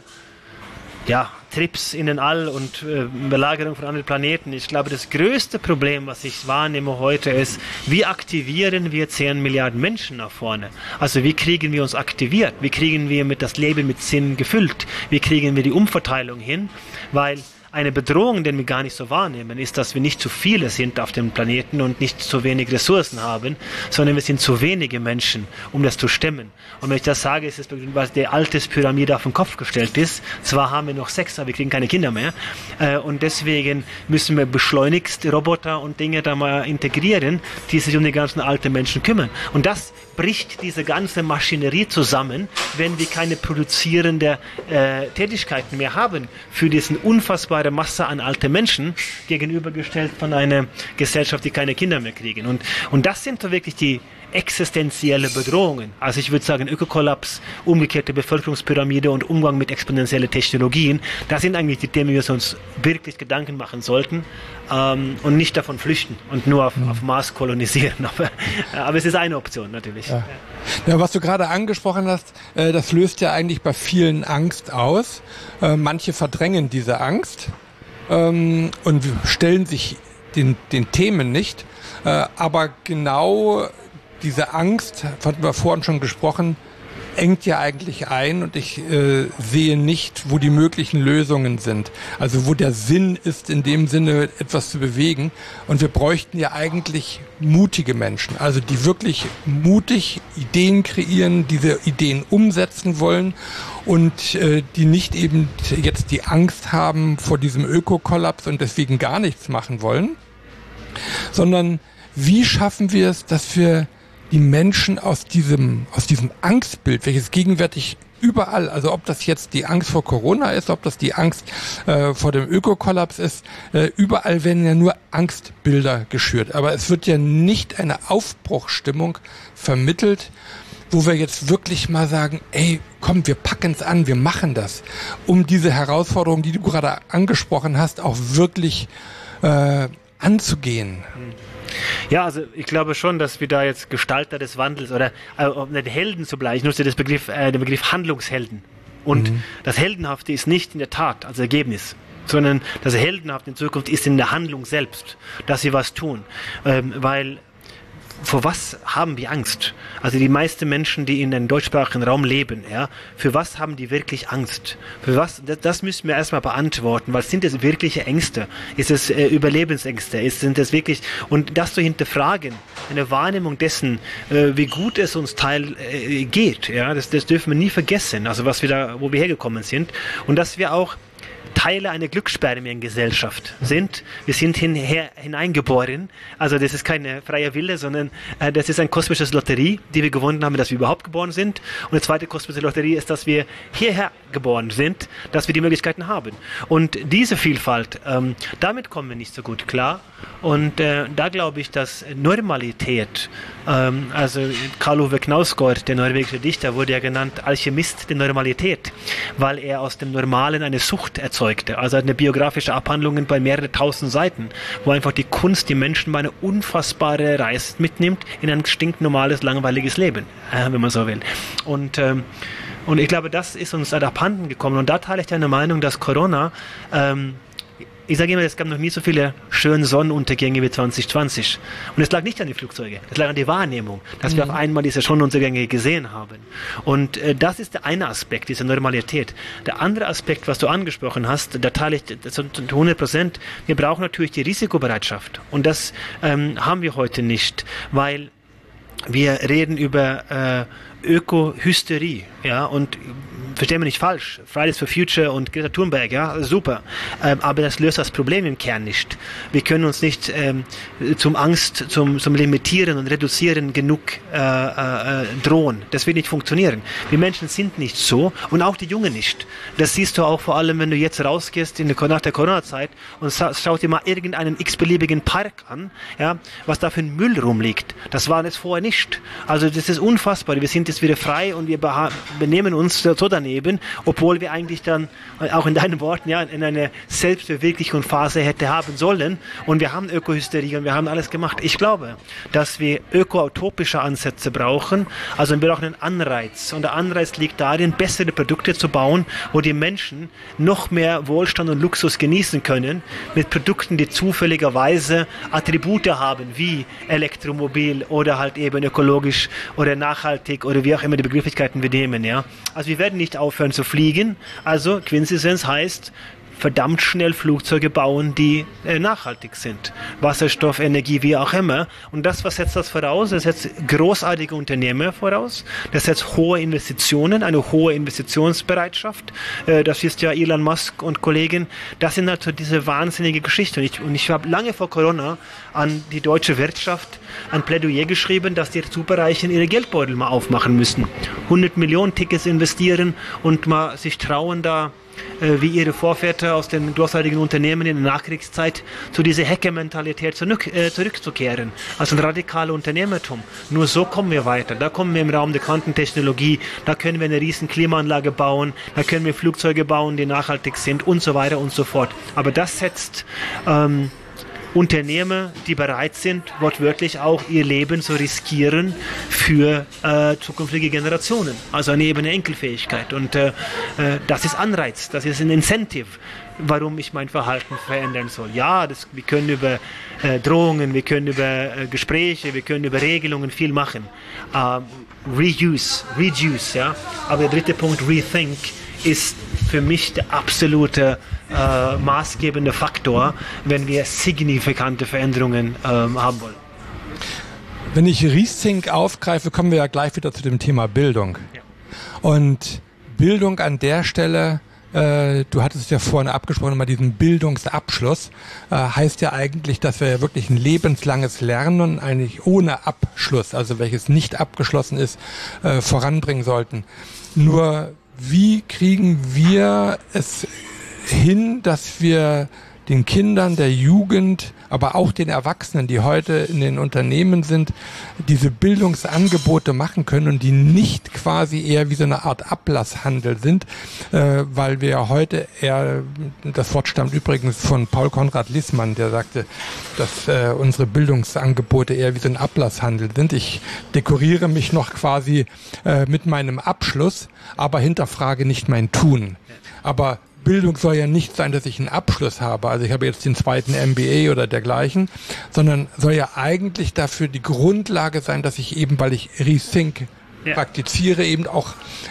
Trips in den All und Belagerung von anderen Planeten. Ich glaube, das größte Problem, was ich wahrnehme heute, ist, wie aktivieren wir 10 Milliarden Menschen nach vorne? Also wie kriegen wir uns aktiviert? Wie kriegen wir das Leben mit Sinn gefüllt? Wie kriegen wir die Umverteilung hin? Weil eine Bedrohung, die wir gar nicht so wahrnehmen, ist, dass wir nicht zu viele sind auf dem Planeten und nicht zu wenig Ressourcen haben, sondern wir sind zu wenige Menschen, um das zu stemmen. Und wenn ich das sage, ist es, weil die alte Pyramide auf den Kopf gestellt ist. Zwar haben wir noch Sex, aber wir kriegen keine Kinder mehr. Und deswegen müssen wir beschleunigst Roboter und Dinge da mal integrieren, die sich um die ganzen alten Menschen kümmern. Und das bricht diese ganze Maschinerie zusammen, wenn wir keine produzierende Tätigkeiten mehr haben für diesen unfassbare Masse an alten Menschen, gegenübergestellt von einer Gesellschaft, die keine Kinder mehr kriegen. Und das sind so wirklich die existenzielle Bedrohungen. Also ich würde sagen, Ökokollaps, umgekehrte Bevölkerungspyramide und Umgang mit exponentiellen Technologien, das sind eigentlich die Themen, die wir uns wirklich Gedanken machen sollten, und nicht davon flüchten und nur auf Mars kolonisieren. Aber es ist eine Option natürlich. Ja, was du gerade angesprochen hast, das löst ja eigentlich bei vielen Angst aus. Manche verdrängen diese Angst und stellen sich den Themen nicht. Aber genau diese Angst, hatten wir vorhin schon gesprochen, engt ja eigentlich ein, und ich sehe nicht, wo die möglichen Lösungen sind. Also wo der Sinn ist, in dem Sinne etwas zu bewegen. Und wir bräuchten ja eigentlich mutige Menschen, also die wirklich mutig Ideen kreieren, diese Ideen umsetzen wollen und die nicht eben jetzt die Angst haben vor diesem Ökokollaps und deswegen gar nichts machen wollen, sondern wie schaffen wir es, dass wir die Menschen aus diesem Angstbild, welches gegenwärtig überall, also ob das jetzt die Angst vor Corona ist, ob das die Angst vor dem Ökokollaps ist, überall werden ja nur Angstbilder geschürt. Aber es wird ja nicht eine Aufbruchsstimmung vermittelt, wo wir jetzt wirklich mal sagen, ey, komm, wir packen es an, wir machen das, um diese Herausforderung, die du gerade angesprochen hast, auch wirklich anzugehen. Ja, also ich glaube schon, dass wir da jetzt Gestalter des Wandels oder um den Helden zu bleiben, ich nutze den Begriff Handlungshelden. Und das Heldenhafte ist nicht in der Tat als Ergebnis, sondern das Heldenhafte in Zukunft ist in der Handlung selbst, dass sie was tun. Weil vor was haben wir Angst? Also die meisten Menschen, die in einem deutschsprachigen Raum leben, ja, für was haben die wirklich Angst? Für was? Das müssen wir erstmal beantworten. Was sind das wirkliche Ängste? Ist es Überlebensängste? Sind es wirklich, und das zu hinterfragen, eine Wahrnehmung dessen, wie gut es uns geht, ja, das dürfen wir nie vergessen. Also wo wir hergekommen sind, und dass wir auch Teile einer Glücksspermiengesellschaft sind. Wir sind hineingeboren. Also das ist keine freie Wille, sondern das ist eine kosmische Lotterie, die wir gewonnen haben, dass wir überhaupt geboren sind. Und eine zweite kosmische Lotterie ist, dass wir hierher geboren sind, dass wir die Möglichkeiten haben. Und diese Vielfalt, damit kommen wir nicht so gut klar. Und da glaube ich, dass Normalität, also Karl-Ove Knausgård, der norwegische Dichter, wurde ja genannt Alchemist der Normalität, weil er aus dem Normalen eine Sucht erzeugte. Also eine biografische Abhandlung bei mehreren tausend Seiten, wo einfach die Kunst die Menschen bei einer unfassbaren Reise mitnimmt in ein stinknormales, langweiliges Leben, wenn man so will. Und Und ich glaube, das ist uns abhanden gekommen. Und da teile ich deine Meinung, dass Corona, ich sage immer, es gab noch nie so viele schöne Sonnenuntergänge wie 2020. Und es lag nicht an den Flugzeugen, es lag an der Wahrnehmung, dass wir auf einmal diese Sonnenuntergänge gesehen haben. Und das ist der eine Aspekt, diese Normalität. Der andere Aspekt, was du angesprochen hast, da teile ich zu 100%, wir brauchen natürlich die Risikobereitschaft. Und das haben wir heute nicht, weil wir reden über Öko-Hysterie, ja, und verstehen wir nicht falsch, Fridays for Future und Greta Thunberg, ja, super, aber das löst das Problem im Kern nicht. Wir können uns nicht zum Limitieren und Reduzieren genug drohen. Das wird nicht funktionieren. Wir Menschen sind nicht so und auch die Jungen nicht. Das siehst du auch vor allem, wenn du jetzt rausgehst nach der Corona-Zeit und schaust dir mal irgendeinen x-beliebigen Park an, ja, was da für ein Müll rumliegt. Das war es vorher nicht. Also das ist unfassbar. Wir sind jetzt wieder frei und wir benehmen uns so daneben, obwohl wir eigentlich dann, auch in deinen Worten, ja, in eine Selbstverwirklichungsphase hätte haben sollen. Und wir haben Ökohysterie und wir haben alles gemacht. Ich glaube, dass wir öko-utopische Ansätze brauchen. Also wir brauchen einen Anreiz. Und der Anreiz liegt darin, bessere Produkte zu bauen, wo die Menschen noch mehr Wohlstand und Luxus genießen können, mit Produkten, die zufälligerweise Attribute haben, wie Elektromobil oder halt eben ökologisch oder nachhaltig oder wie auch immer die Begrifflichkeiten wir nehmen. Ja? Also wir werden nicht aufhören zu fliegen. Also Quintessenz heißt, verdammt schnell Flugzeuge bauen, die nachhaltig sind. Wasserstoff, Energie, wie auch immer. Und das, was setzt das voraus? Das setzt großartige Unternehmer voraus. Das setzt hohe Investitionen, eine hohe Investitionsbereitschaft. Das ist ja Elon Musk und Kollegen. Das sind halt so diese wahnsinnige Geschichte. Und ich habe lange vor Corona an die deutsche Wirtschaft ein Plädoyer geschrieben, dass die Superreichen ihre Geldbeutel mal aufmachen müssen. 100 Millionen Tickets investieren und mal sich trauen, da wie ihre Vorväter aus den großartigen Unternehmen in der Nachkriegszeit zu dieser Hacker-Mentalität zurückzukehren. Also ein radikaler Unternehmertum. Nur so kommen wir weiter. Da kommen wir im Raum der Quantentechnologie, da können wir eine riesen Klimaanlage bauen, da können wir Flugzeuge bauen, die nachhaltig sind und so weiter und so fort. Aber das setzt Unternehmer, die bereit sind, wortwörtlich auch ihr Leben zu riskieren für zukünftige Generationen. Also eine Ebene Enkelfähigkeit. Und das ist Anreiz, das ist ein Incentive, warum ich mein Verhalten verändern soll. Ja, wir können über Drohungen, wir können über Gespräche, wir können über Regelungen viel machen. Reduce, ja. Aber der dritte Punkt, Rethink, ist für mich der absolute maßgebende Faktor, wenn wir signifikante Veränderungen haben wollen. Wenn ich Rethink aufgreife, kommen wir ja gleich wieder zu dem Thema Bildung. Ja. Und Bildung an der Stelle, du hattest ja vorhin abgesprochen, mal diesen Bildungsabschluss, heißt ja eigentlich, dass wir ja wirklich ein lebenslanges Lernen eigentlich ohne Abschluss, also welches nicht abgeschlossen ist, voranbringen sollten. Nur wie kriegen wir es hin, dass wir den Kindern, der Jugend, aber auch den Erwachsenen, die heute in den Unternehmen sind, diese Bildungsangebote machen können und die nicht quasi eher wie so eine Art Ablasshandel sind, weil wir ja heute eher, das Wort stammt übrigens von Paul Konrad Lissmann, der sagte, dass unsere Bildungsangebote eher wie so ein Ablasshandel sind. Ich dekoriere mich noch quasi mit meinem Abschluss, aber hinterfrage nicht mein Tun. Aber Bildung soll ja nicht sein, dass ich einen Abschluss habe, also ich habe jetzt den zweiten MBA oder dergleichen, sondern soll ja eigentlich dafür die Grundlage sein, dass ich eben, weil ich Rethink praktiziere, eben auch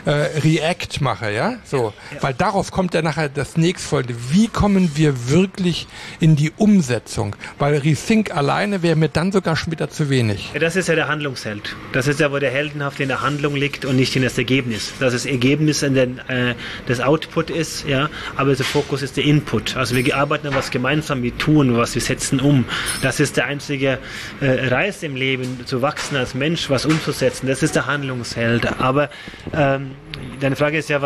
React mache, ja? So. Ja. Weil darauf kommt ja nachher das nächstfolgende. Wie kommen wir wirklich in die Umsetzung? Weil Rethink alleine wäre mir dann sogar schon wieder zu wenig. Ja, das ist ja der Handlungsheld. Das ist ja, wo der Heldenhaft in der Handlung liegt und nicht in das Ergebnis. Dass das Ergebnis das Output ist, ja, aber der Fokus ist der Input. Also wir arbeiten an was gemeinsam, wir tun was, wir setzen um. Das ist der einzige Reiz im Leben, zu wachsen als Mensch, was umzusetzen. Das ist der Handlungsheld. Aber deine Frage ist ja,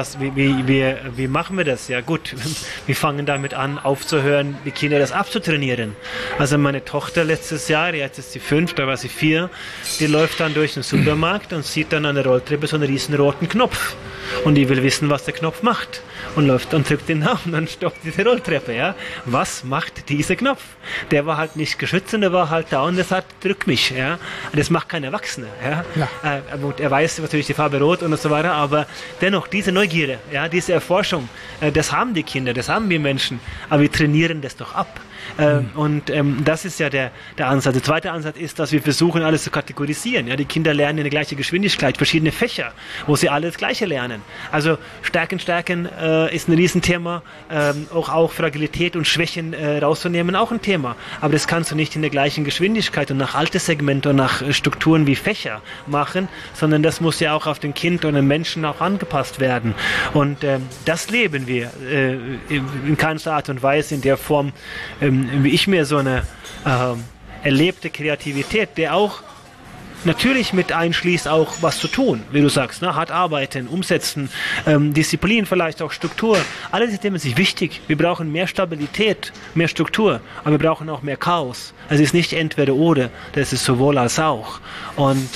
wie machen wir das? Ja gut, wir fangen damit an, aufzuhören, die Kinder das abzutrainieren. Also meine Tochter letztes Jahr, jetzt ist sie 5, da war sie 4, die läuft dann durch den Supermarkt und sieht dann an der Rolltreppe so einen riesen roten Knopf. und die will wissen, was der Knopf macht und läuft und drückt den Namen und dann stoppt diese Rolltreppe. Ja? Was macht dieser Knopf? Der war halt nicht geschützt und der war halt da und der sagt, drück mich. Ja? Und das macht kein Erwachsener. Ja? Ja. Er weiß natürlich die Farbe rot und so weiter, aber dennoch diese Neugierde, ja, diese Erforschung, das haben die Kinder, das haben wir Menschen, aber wir trainieren das doch ab. Und das ist ja der Ansatz. Der zweite Ansatz ist, dass wir versuchen, alles zu kategorisieren. Ja, die Kinder lernen in der gleichen Geschwindigkeit verschiedene Fächer, wo sie alle das Gleiche lernen. Also Stärken ist ein Riesenthema. Auch Fragilität und Schwächen rauszunehmen, auch ein Thema. Aber das kannst du nicht in der gleichen Geschwindigkeit und nach Alterssegmenten und nach Strukturen wie Fächer machen, sondern das muss ja auch auf den Kind und den Menschen auch angepasst werden. Und das leben wir in keiner Art und Weise in der Form, wie ich mir so eine erlebte Kreativität, der auch natürlich mit einschließt, auch was zu tun, wie du sagst, ne? Hart arbeiten, umsetzen, Disziplin vielleicht auch Struktur, alle diese Themen sind wichtig. Wir brauchen mehr Stabilität, mehr Struktur, aber wir brauchen auch mehr Chaos. Es ist nicht entweder oder, das ist sowohl als auch. Und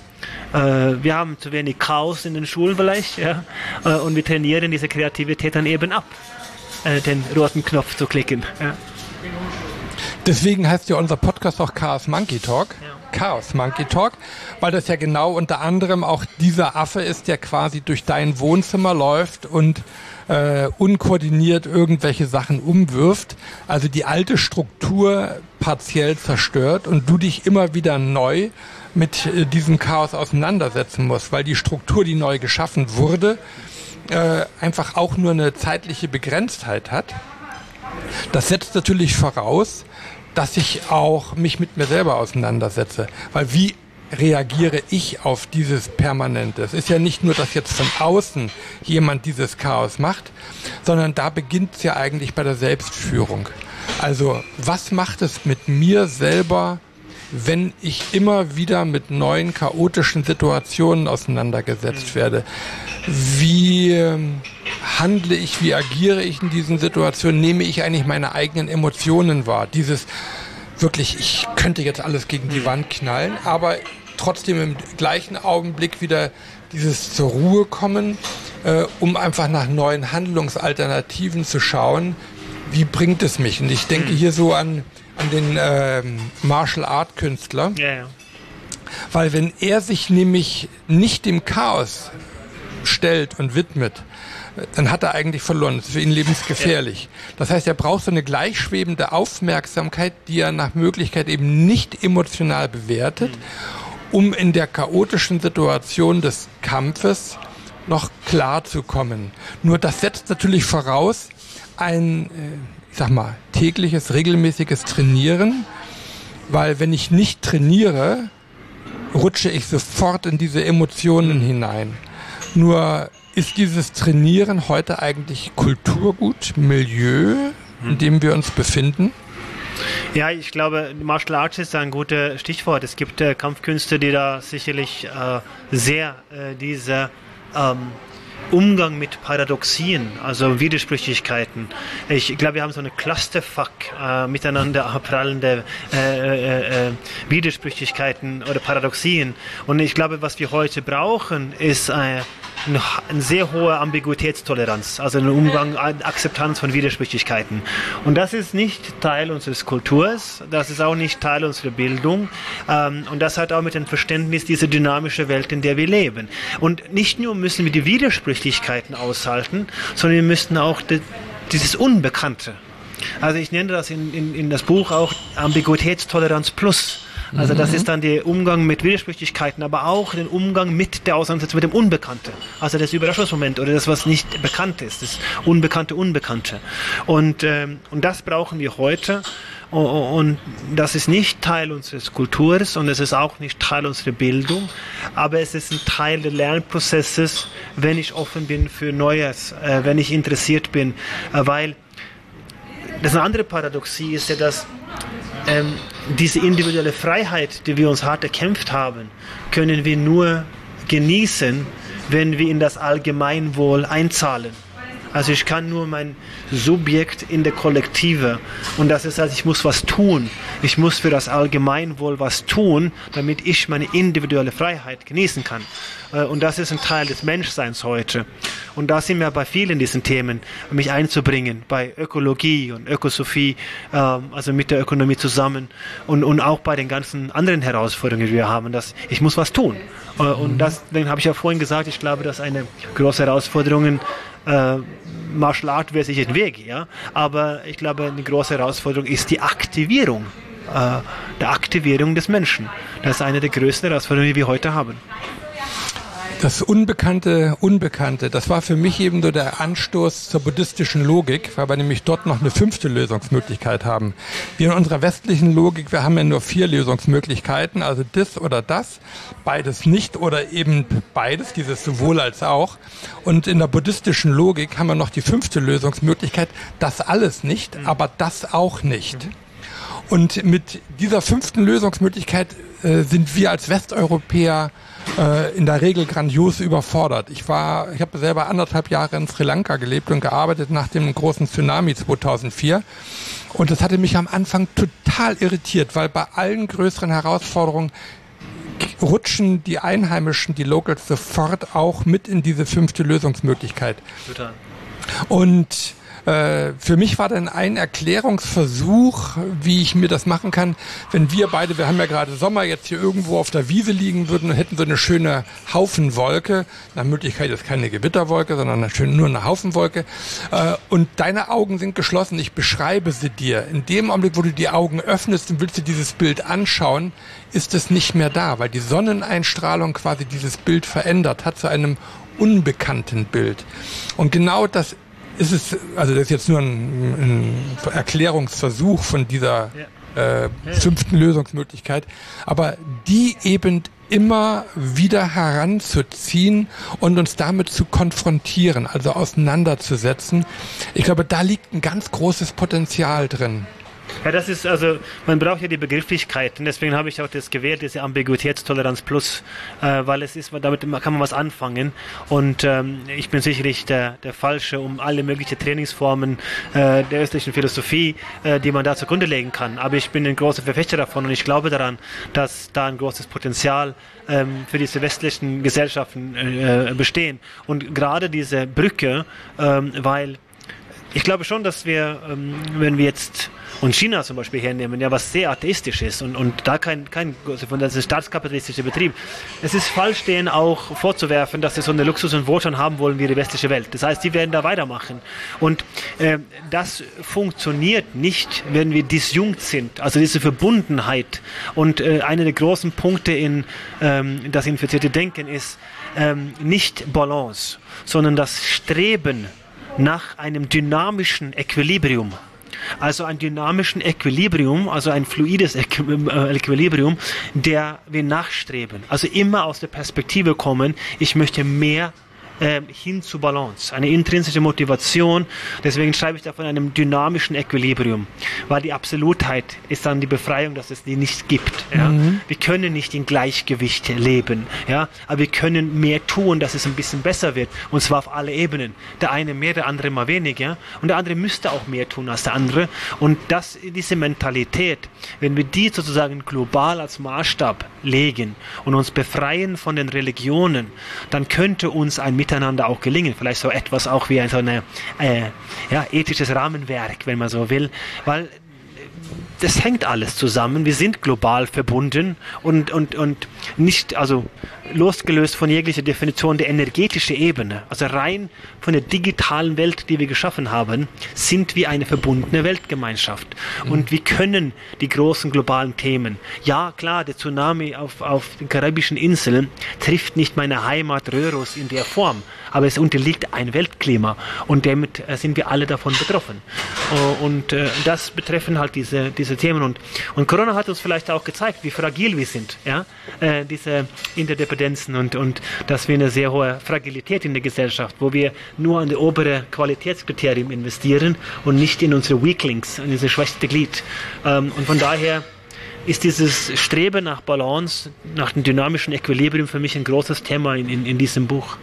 wir haben zu wenig Chaos in den Schulen vielleicht, ja? Und wir trainieren diese Kreativität dann eben ab, den roten Knopf zu klicken. Ja? Deswegen heißt ja unser Podcast auch Chaos Monkey Talk. Ja. Chaos Monkey Talk, weil das ja genau unter anderem auch dieser Affe ist, der quasi durch dein Wohnzimmer läuft und unkoordiniert irgendwelche Sachen umwirft, also die alte Struktur partiell zerstört und du dich immer wieder neu mit diesem Chaos auseinandersetzen musst, weil die Struktur, die neu geschaffen wurde, einfach auch nur eine zeitliche Begrenztheit hat. Das setzt natürlich voraus, dass ich auch mich mit mir selber auseinandersetze. Weil wie reagiere ich auf dieses Permanente? Es ist ja nicht nur, dass jetzt von außen jemand dieses Chaos macht, sondern da beginnt es ja eigentlich bei der Selbstführung. Also was macht es mit mir selber, wenn ich immer wieder mit neuen chaotischen Situationen auseinandergesetzt werde? Wie handle ich, wie agiere ich in diesen Situationen? Nehme ich eigentlich meine eigenen Emotionen wahr? Dieses wirklich, ich könnte jetzt alles gegen die Wand knallen, aber trotzdem im gleichen Augenblick wieder dieses zur Ruhe kommen, um einfach nach neuen Handlungsalternativen zu schauen, wie bringt es mich? Und ich denke hier so an den Martial Art Künstler, ja. Weil wenn er sich nämlich nicht dem Chaos stellt und widmet, dann hat er eigentlich verloren. Das ist für ihn lebensgefährlich. Das heißt, er braucht so eine gleichschwebende Aufmerksamkeit, die er nach Möglichkeit eben nicht emotional bewertet, um in der chaotischen Situation des Kampfes noch klar zu kommen. Nur das setzt natürlich voraus ein, ich sag mal, tägliches, regelmäßiges Trainieren, weil wenn ich nicht trainiere, rutsche ich sofort in diese Emotionen hinein. Nur ist dieses Trainieren heute eigentlich Kulturgut, Milieu, in dem wir uns befinden? Ja, ich glaube, Martial Arts ist ein gutes Stichwort. Es gibt Kampfkünste, die da sicherlich sehr diese Umgang mit Paradoxien, also Widersprüchlichkeiten. Ich glaube, wir haben so eine Clusterfuck miteinander abprallende Widersprüchlichkeiten oder Paradoxien. Und ich glaube, was wir heute brauchen, ist eine sehr hohe Ambiguitätstoleranz, also ein Umgang, Akzeptanz von Widersprüchlichkeiten. Und das ist nicht Teil unseres Kulturs, das ist auch nicht Teil unserer Bildung und das hat auch mit dem Verständnis dieser dynamischen Welt, in der wir leben. Und nicht nur müssen wir die Widersprüchlichkeiten aushalten, sondern wir müssen auch dieses Unbekannte. Also ich nenne das in das Buch auch Ambiguitätstoleranz plus. Also das ist dann der Umgang mit Widersprüchlichkeiten, aber auch den Umgang mit der Auseinandersetzung mit dem Unbekannten. Also das Überraschungsmoment oder das, was nicht bekannt ist, das Unbekannte. Und das brauchen wir heute. Und das ist nicht Teil unseres Kulturs und es ist auch nicht Teil unserer Bildung, aber es ist ein Teil des Lernprozesses, wenn ich offen bin für Neues, wenn ich interessiert bin, weil das eine andere Paradoxie ist ja, dass diese individuelle Freiheit, die wir uns hart erkämpft haben, können wir nur genießen, wenn wir in das Allgemeinwohl einzahlen. Also ich kann nur mein Subjekt in der Kollektive und das ist also, ich muss was tun. Ich muss für das Allgemeinwohl was tun, damit ich meine individuelle Freiheit genießen kann. Und das ist ein Teil des Menschseins heute. Und da sind wir bei vielen diesen Themen, mich einzubringen, bei Ökologie und Ökosophie, also mit der Ökonomie zusammen und auch bei den ganzen anderen Herausforderungen, die wir haben, dass ich muss was tun. Und deswegen habe ich ja vorhin gesagt, ich glaube, dass eine große Herausforderung Martial Art wäre sicher ein Weg, ja, aber ich glaube, eine große Herausforderung ist die Aktivierung der Aktivierung des Menschen. Das ist eine der größten Herausforderungen, die wir heute haben. Das Unbekannte, das war für mich eben so der Anstoß zur buddhistischen Logik, weil wir nämlich dort noch eine 5. Lösungsmöglichkeit haben. Wir in unserer westlichen Logik, wir haben ja nur 4 Lösungsmöglichkeiten, also das oder das, beides nicht oder eben beides, dieses sowohl als auch. Und in der buddhistischen Logik haben wir noch die 5. Lösungsmöglichkeit, das alles nicht, aber das auch nicht. Und mit dieser 5. Lösungsmöglichkeit sind wir als Westeuropäer in der Regel grandios überfordert. Ich habe selber 1,5 Jahre in Sri Lanka gelebt und gearbeitet nach dem großen Tsunami 2004. Und das hatte mich am Anfang total irritiert, weil bei allen größeren Herausforderungen rutschen die Einheimischen, die Locals, sofort auch mit in diese 5. Lösungsmöglichkeit. Total. Und für mich war dann ein Erklärungsversuch, wie ich mir das machen kann, wenn wir beide, wir haben ja gerade Sommer, jetzt hier irgendwo auf der Wiese liegen würden und hätten so eine schöne Haufenwolke, nach Möglichkeit ist keine Gewitterwolke, sondern nur eine Haufenwolke, und deine Augen sind geschlossen, ich beschreibe sie dir. In dem Augenblick, wo du die Augen öffnest und willst du dieses Bild anschauen, ist es nicht mehr da, weil die Sonneneinstrahlung quasi dieses Bild verändert hat zu einem unbekannten Bild. Und genau das ist es, also das ist jetzt nur ein Erklärungsversuch von dieser 5. Lösungsmöglichkeit, aber die eben immer wieder heranzuziehen und uns damit zu konfrontieren, also auseinanderzusetzen. Ich glaube, da liegt ein ganz großes Potenzial drin. Ja, das ist, also, man braucht ja die Begrifflichkeiten, deswegen habe ich auch das gewählt, diese Ambiguitätstoleranz plus, weil es ist, damit kann man was anfangen und ich bin sicherlich der Falsche, um alle möglichen Trainingsformen der östlichen Philosophie, die man da zugrunde legen kann, aber ich bin ein großer Verfechter davon und ich glaube daran, dass da ein großes Potenzial für diese westlichen Gesellschaften bestehen und gerade diese Brücke, weil ich glaube schon, dass wir, wenn wir jetzt und China zum Beispiel hernehmen, ja, was sehr atheistisch ist und da kein von das ist staatskapitalistischer Betrieb. Es ist falsch, denen auch vorzuwerfen, dass sie so eine Luxus und Wohlstand haben wollen wie die westliche Welt. Das heißt, die werden da weitermachen. Und das funktioniert nicht, wenn wir disjunkt sind, also diese Verbundenheit. Und einer der großen Punkte in das infizierte Denken ist nicht Balance, sondern das Streben nach einem dynamischen Equilibrium. Also ein dynamischen Equilibrium, also ein fluides Equilibrium, der wir nachstreben. Also immer aus der Perspektive kommen, ich möchte mehr hin zu Balance, eine intrinsische Motivation. Deswegen schreibe ich da von einem dynamischen Equilibrium, weil die Absolutheit ist dann die Befreiung, dass es die nicht gibt. Ja? Wir können nicht in Gleichgewicht leben, ja? Aber wir können mehr tun, dass es ein bisschen besser wird, und zwar auf alle Ebenen. Der eine mehr, der andere mal weniger, und der andere müsste auch mehr tun als der andere. Und diese Mentalität, wenn wir die sozusagen global als Maßstab legen und uns befreien von den Religionen, dann könnte uns ein Miteinander auch gelingen. Vielleicht so etwas auch wie so ein ethisches Rahmenwerk, wenn man so will, weil das hängt alles zusammen. Wir sind global verbunden und nicht, also losgelöst von jeglicher Definition der energetischen Ebene, also rein von der digitalen Welt, die wir geschaffen haben, sind wir eine verbundene Weltgemeinschaft. Und wir können die großen globalen Themen, ja klar, der Tsunami auf den karibischen Inseln trifft nicht meine Heimat Röros in der Form, aber es unterliegt ein Weltklima und damit sind wir alle davon betroffen. Und das betreffen halt diese Themen. Und Corona hat uns vielleicht auch gezeigt, wie fragil wir sind, ja? Diese Interdependenzen und dass wir eine sehr hohe Fragilität in der Gesellschaft, wo wir nur an die obere Qualitätskriterium investieren und nicht in unsere Weaklings, in diese schwächste Glied. Und von daher ist dieses Streben nach Balance, nach dem dynamischen Equilibrium für mich ein großes Thema in diesem Buch.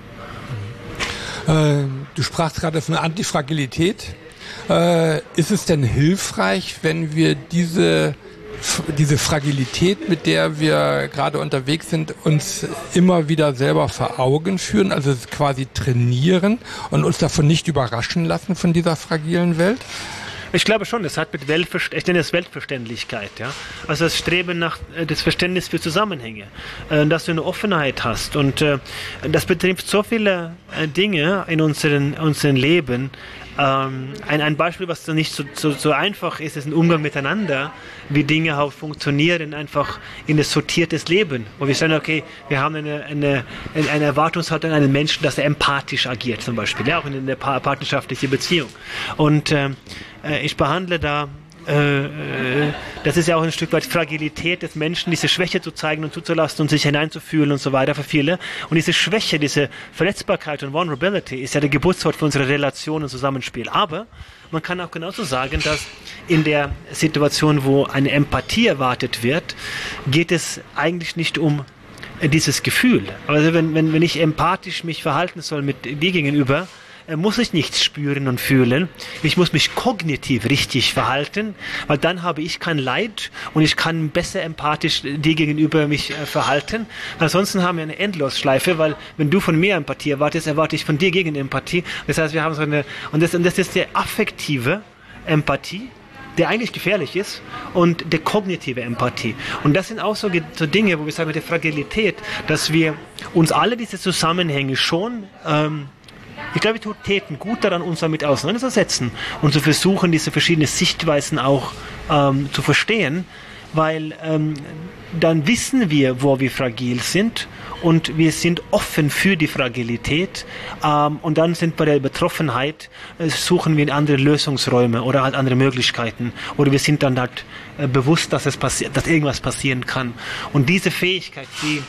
Du sprachst gerade von Antifragilität. Ist es denn hilfreich, wenn wir diese diese Fragilität, mit der wir gerade unterwegs sind, uns immer wieder selber vor Augen führen, also quasi trainieren und uns davon nicht überraschen lassen von dieser fragilen Welt? Ich glaube schon, das hat mit ich nenne das Weltverständlichkeit, ja. Also das Streben nach das Verständnis für Zusammenhänge, dass du eine Offenheit hast und das betrifft so viele Dinge in unseren Leben. Ein Beispiel, was nicht so einfach ist ein Umgang miteinander, wie Dinge auch funktionieren, einfach in ein sortiertes Leben. Wo wir sagen, okay, wir haben eine Erwartungshaltung an einen Menschen, dass er empathisch agiert, zum Beispiel, ja, auch in einer partnerschaftlichen Beziehung. Und ich behandle da, das ist ja auch ein Stück weit Fragilität des Menschen, diese Schwäche zu zeigen und zuzulassen und sich hineinzufühlen und so weiter für viele. Und diese Schwäche, diese Verletzbarkeit und Vulnerability ist ja der Geburtsort für unsere Relation und Zusammenspiel. Aber man kann auch genauso sagen, dass in der Situation, wo eine Empathie erwartet wird, geht es eigentlich nicht um dieses Gefühl. Also wenn ich empathisch mich verhalten soll mit dir gegenüber, muss ich nichts spüren und fühlen. Ich muss mich kognitiv richtig verhalten, weil dann habe ich kein Leid und ich kann besser empathisch dir gegenüber mich verhalten. Ansonsten haben wir eine Endlosschleife, weil wenn du von mir Empathie erwartest, erwarte ich von dir gegen Empathie. Das heißt, wir haben so eine, und das ist die affektive Empathie, der eigentlich gefährlich ist, und der kognitive Empathie. Und das sind auch so Dinge, wo wir sagen, mit der Fragilität, dass wir uns alle diese Zusammenhänge schon ich glaube, wir täten gut daran, uns damit auseinanderzusetzen und zu versuchen, diese verschiedenen Sichtweisen auch zu verstehen, weil dann wissen wir, wo wir fragil sind und wir sind offen für die Fragilität und dann sind bei der Betroffenheit, suchen wir andere Lösungsräume oder halt andere Möglichkeiten oder wir sind dann halt bewusst, dass irgendwas passieren kann. Und diese Fähigkeit,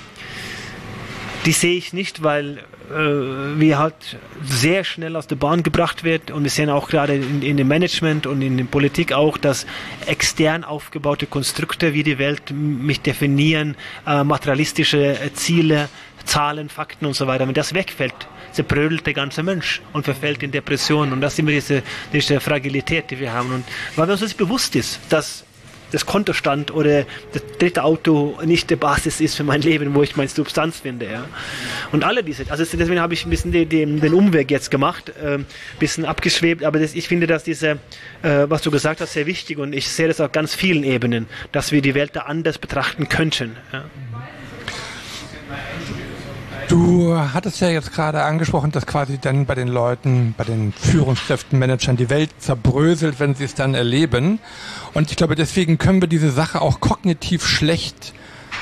die sehe ich nicht, weil wir halt sehr schnell aus der Bahn gebracht wird und wir sehen auch gerade in dem Management und in der Politik auch, dass extern aufgebaute Konstrukte wie die Welt mich definieren, materialistische Ziele, Zahlen, Fakten und so weiter. Wenn das wegfällt, zerbrödelt der ganze Mensch und verfällt in Depressionen und das ist immer diese Fragilität, die wir haben. Und weil uns das bewusst ist, dass das Kontostand oder das dritte Auto nicht die Basis ist für mein Leben, wo ich meine Substanz finde. Ja. Und alle diese, also deswegen habe ich ein bisschen den Umweg jetzt gemacht, ein bisschen abgeschwebt, aber ich finde, dass was du gesagt hast, sehr wichtig und ich sehe das auf ganz vielen Ebenen, dass wir die Welt da anders betrachten könnten. Ja. Du hattest ja jetzt gerade angesprochen, dass quasi dann bei den Leuten, bei den Führungskräften, Managern die Welt zerbröselt, wenn sie es dann erleben. Und ich glaube, deswegen können wir diese Sache auch kognitiv schlecht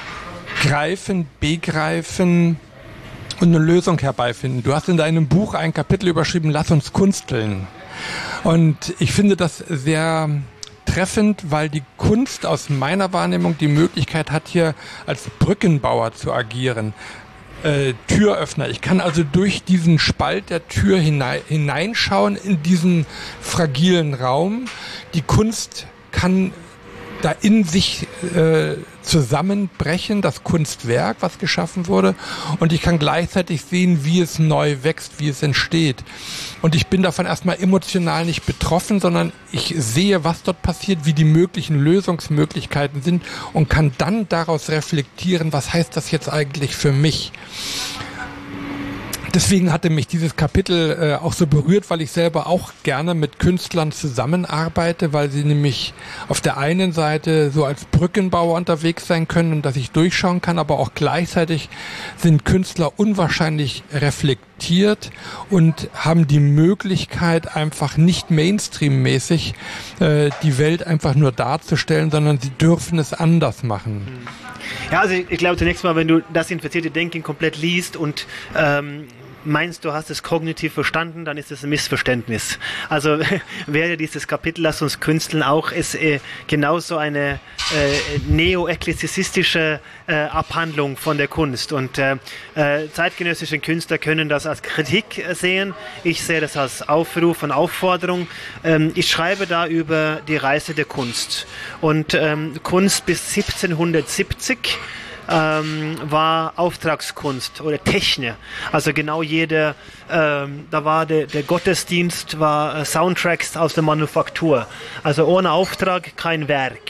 begreifen und eine Lösung herbeifinden. Du hast in deinem Buch ein Kapitel überschrieben, Lass uns kunsteln. Und ich finde das sehr treffend, weil die Kunst aus meiner Wahrnehmung die Möglichkeit hat, hier als Brückenbauer zu agieren. Türöffner. Ich kann also durch diesen Spalt der Tür hineinschauen in diesen fragilen Raum. Die Kunst kann da in sich zusammenbrechen, das Kunstwerk, was geschaffen wurde. Und ich kann gleichzeitig sehen, wie es neu wächst, wie es entsteht. Und ich bin davon erstmal emotional nicht betroffen, sondern ich sehe, was dort passiert, wie die möglichen Lösungsmöglichkeiten sind und kann dann daraus reflektieren, was heißt das jetzt eigentlich für mich. Deswegen hatte mich dieses Kapitel auch so berührt, weil ich selber auch gerne mit Künstlern zusammenarbeite, weil sie nämlich auf der einen Seite so als Brückenbauer unterwegs sein können und dass ich durchschauen kann, aber auch gleichzeitig sind Künstler unwahrscheinlich reflektiert und haben die Möglichkeit, einfach nicht Mainstream-mäßig die Welt einfach nur darzustellen, sondern sie dürfen es anders machen. Ja, also ich glaube zunächst mal, wenn du das infizierte Denken komplett liest und meinst, du hast es kognitiv verstanden, dann ist es ein Missverständnis. Also wäre dieses Kapitel Lass uns künsteln auch ist genauso eine neo-ekklesiastische Abhandlung von der Kunst. Und zeitgenössische Künstler können das als Kritik sehen. Ich sehe das als Aufruf und Aufforderung. Ich schreibe da über die Reise der Kunst. Und Kunst bis 1770 war Auftragskunst oder Technik. Also genau da war der Gottesdienst, war Soundtracks aus der Manufaktur. Also ohne Auftrag kein Werk.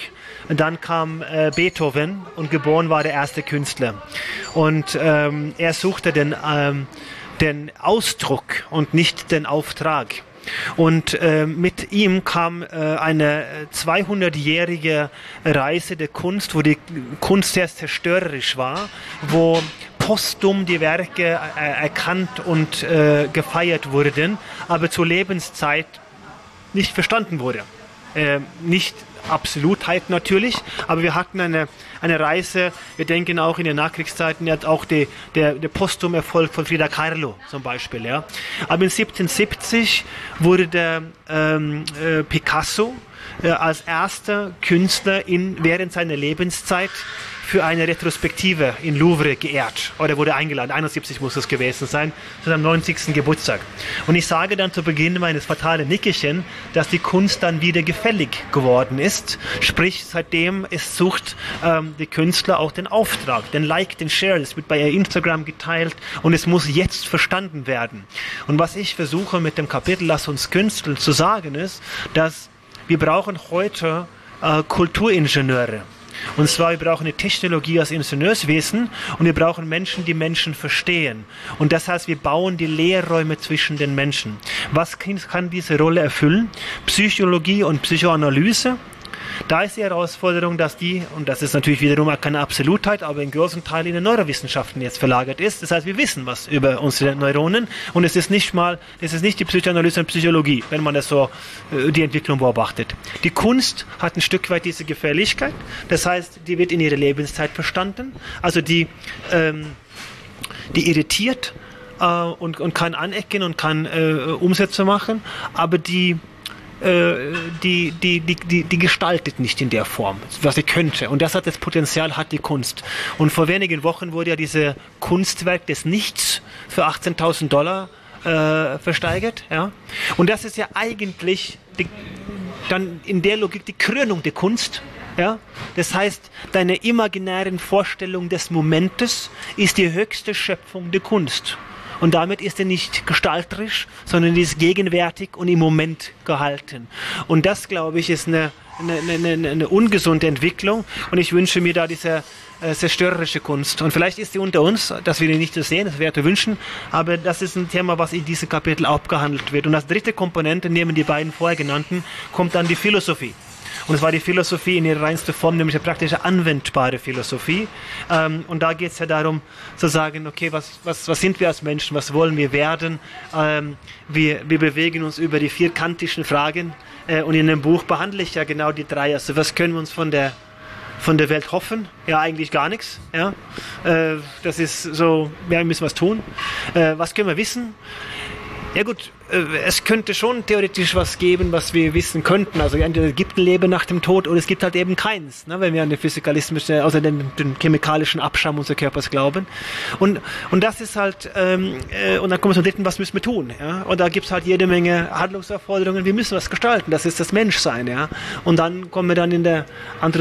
dann kam Beethoven und geboren war der erste Künstler. Und er suchte den Ausdruck und nicht den Auftrag. Und mit ihm kam eine 200-jährige Reise der Kunst, wo die Kunst sehr zerstörerisch war, wo posthum die Werke erkannt und gefeiert wurden, aber zur Lebenszeit nicht verstanden wurde. Nicht Absolutheit natürlich, aber wir hatten eine Reise, wir denken auch in den Nachkriegszeiten, auch der Posthum-Erfolg von Frida Kahlo zum Beispiel. Ja. Aber in 1770 wurde der Picasso als erster Künstler während seiner Lebenszeit für eine Retrospektive in Louvre geehrt. Oder wurde eingeladen, 71 muss es gewesen sein, zu seinem 90. Geburtstag. Und ich sage dann zu Beginn meines fatalen Nickerchen, dass die Kunst dann wieder gefällig geworden ist. Sprich, seitdem es sucht die Künstler auch den Auftrag, den Like, den Share. Das wird bei Instagram geteilt und es muss jetzt verstanden werden. Und was ich versuche mit dem Kapitel Lass uns künsteln zu sagen ist, dass wir brauchen heute Kulturingenieure. Und zwar, wir brauchen eine Technologie als Ingenieurswesen und wir brauchen Menschen, die Menschen verstehen. Und das heißt, wir bauen die Leerräume zwischen den Menschen. Was kann diese Rolle erfüllen? Psychologie und Psychoanalyse. Da ist die Herausforderung, dass und das ist natürlich wiederum auch keine Absolutheit, aber in großen Teilen in den Neurowissenschaften jetzt verlagert ist. Das heißt, wir wissen was über unsere Neuronen und es ist nicht die Psychoanalyse und Psychologie, wenn man das so die Entwicklung beobachtet. Die Kunst hat ein Stück weit diese Gefährlichkeit. Das heißt, die wird in ihrer Lebenszeit verstanden. Also die irritiert und kann anecken und kann Umsätze machen, aber die gestaltet nicht in der Form, was sie könnte. Und das Potenzial hat die Kunst. Und vor wenigen Wochen wurde ja dieses Kunstwerk des Nichts für $18.000 versteigert. Ja? Und das ist ja eigentlich dann in der Logik die Krönung der Kunst. Ja? Das heißt, deine imaginären Vorstellung des Momentes ist die höchste Schöpfung der Kunst. Und damit ist er nicht gestalterisch, sondern ist gegenwärtig und im Moment gehalten. Und das, glaube ich, ist eine ungesunde Entwicklung. Und ich wünsche mir da diese zerstörerische Kunst. Und vielleicht ist sie unter uns, dass wir die nicht so sehen, das wäre zu wünschen. Aber das ist ein Thema, was in diesem Kapitel abgehandelt wird. Und als dritte Komponente, neben die beiden vorher genannten, kommt dann die Philosophie. Und es war die Philosophie in ihrer reinsten Form, nämlich eine praktische anwendbare Philosophie. Und da geht es ja darum, zu sagen, okay, was sind wir als Menschen, was wollen wir werden? Wir bewegen uns über die 4 kantischen Fragen. Und in dem Buch behandle ich ja genau die 3. Also was können wir uns von der Welt hoffen? Ja, eigentlich gar nichts. Ja? Das ist so, ja, wir müssen was tun. Was können wir wissen? Ja gut, es könnte schon theoretisch was geben, was wir wissen könnten. Also entweder es gibt ein Leben nach dem Tod oder es gibt halt eben keins, ne, wenn wir an den physikalistische, also den chemikalischen Abschaum unseres Körpers glauben. Und das ist halt, und dann kommen wir zum dritten, was müssen wir tun? Ja? Und da gibt es halt jede Menge Handlungsaufforderungen, wir müssen was gestalten, das ist das Menschsein. Ja? Und dann kommen wir dann in der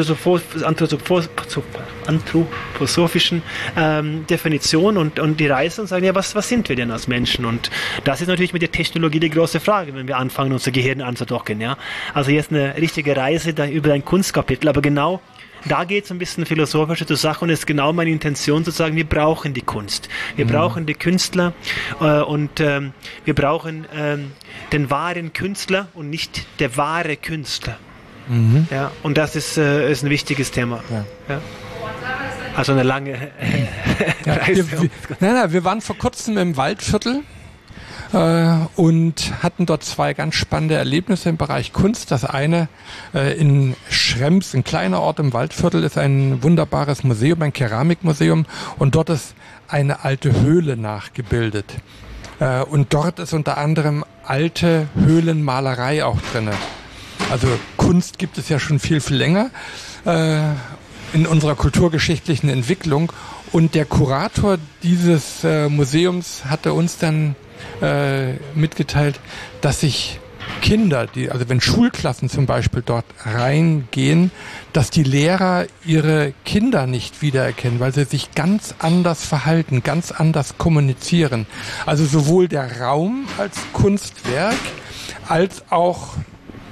anthroposophischen Definition und die Reise und sagen, ja, was sind wir denn als Menschen? Und das ist natürlich mit der Technologie die große Frage, wenn wir anfangen, unser Gehirn anzudocken. Ja? Also jetzt eine richtige Reise über ein Kunstkapitel, aber genau da geht es ein bisschen philosophischer zur Sache und es ist genau meine Intention zu sagen, wir brauchen die Kunst. Wir brauchen die Künstler und wir brauchen den wahren Künstler und nicht der wahre Künstler. Ja? Und das ist ein wichtiges Thema. Ja. Ja? Also eine lange Reise. Wir waren vor kurzem im Waldviertel und hatten dort 2 ganz spannende Erlebnisse im Bereich Kunst. Das eine in Schrems, ein kleiner Ort im Waldviertel, ist ein wunderbares Museum, ein Keramikmuseum und dort ist eine alte Höhle nachgebildet. Und dort ist unter anderem alte Höhlenmalerei auch drinne. Also Kunst gibt es ja schon viel, viel länger in unserer kulturgeschichtlichen Entwicklung. Und der Kurator dieses Museums hatte uns dann mitgeteilt, dass sich Kinder, also wenn Schulklassen zum Beispiel dort reingehen, dass die Lehrer ihre Kinder nicht wiedererkennen, weil sie sich ganz anders verhalten, ganz anders kommunizieren. Also sowohl der Raum als Kunstwerk, als auch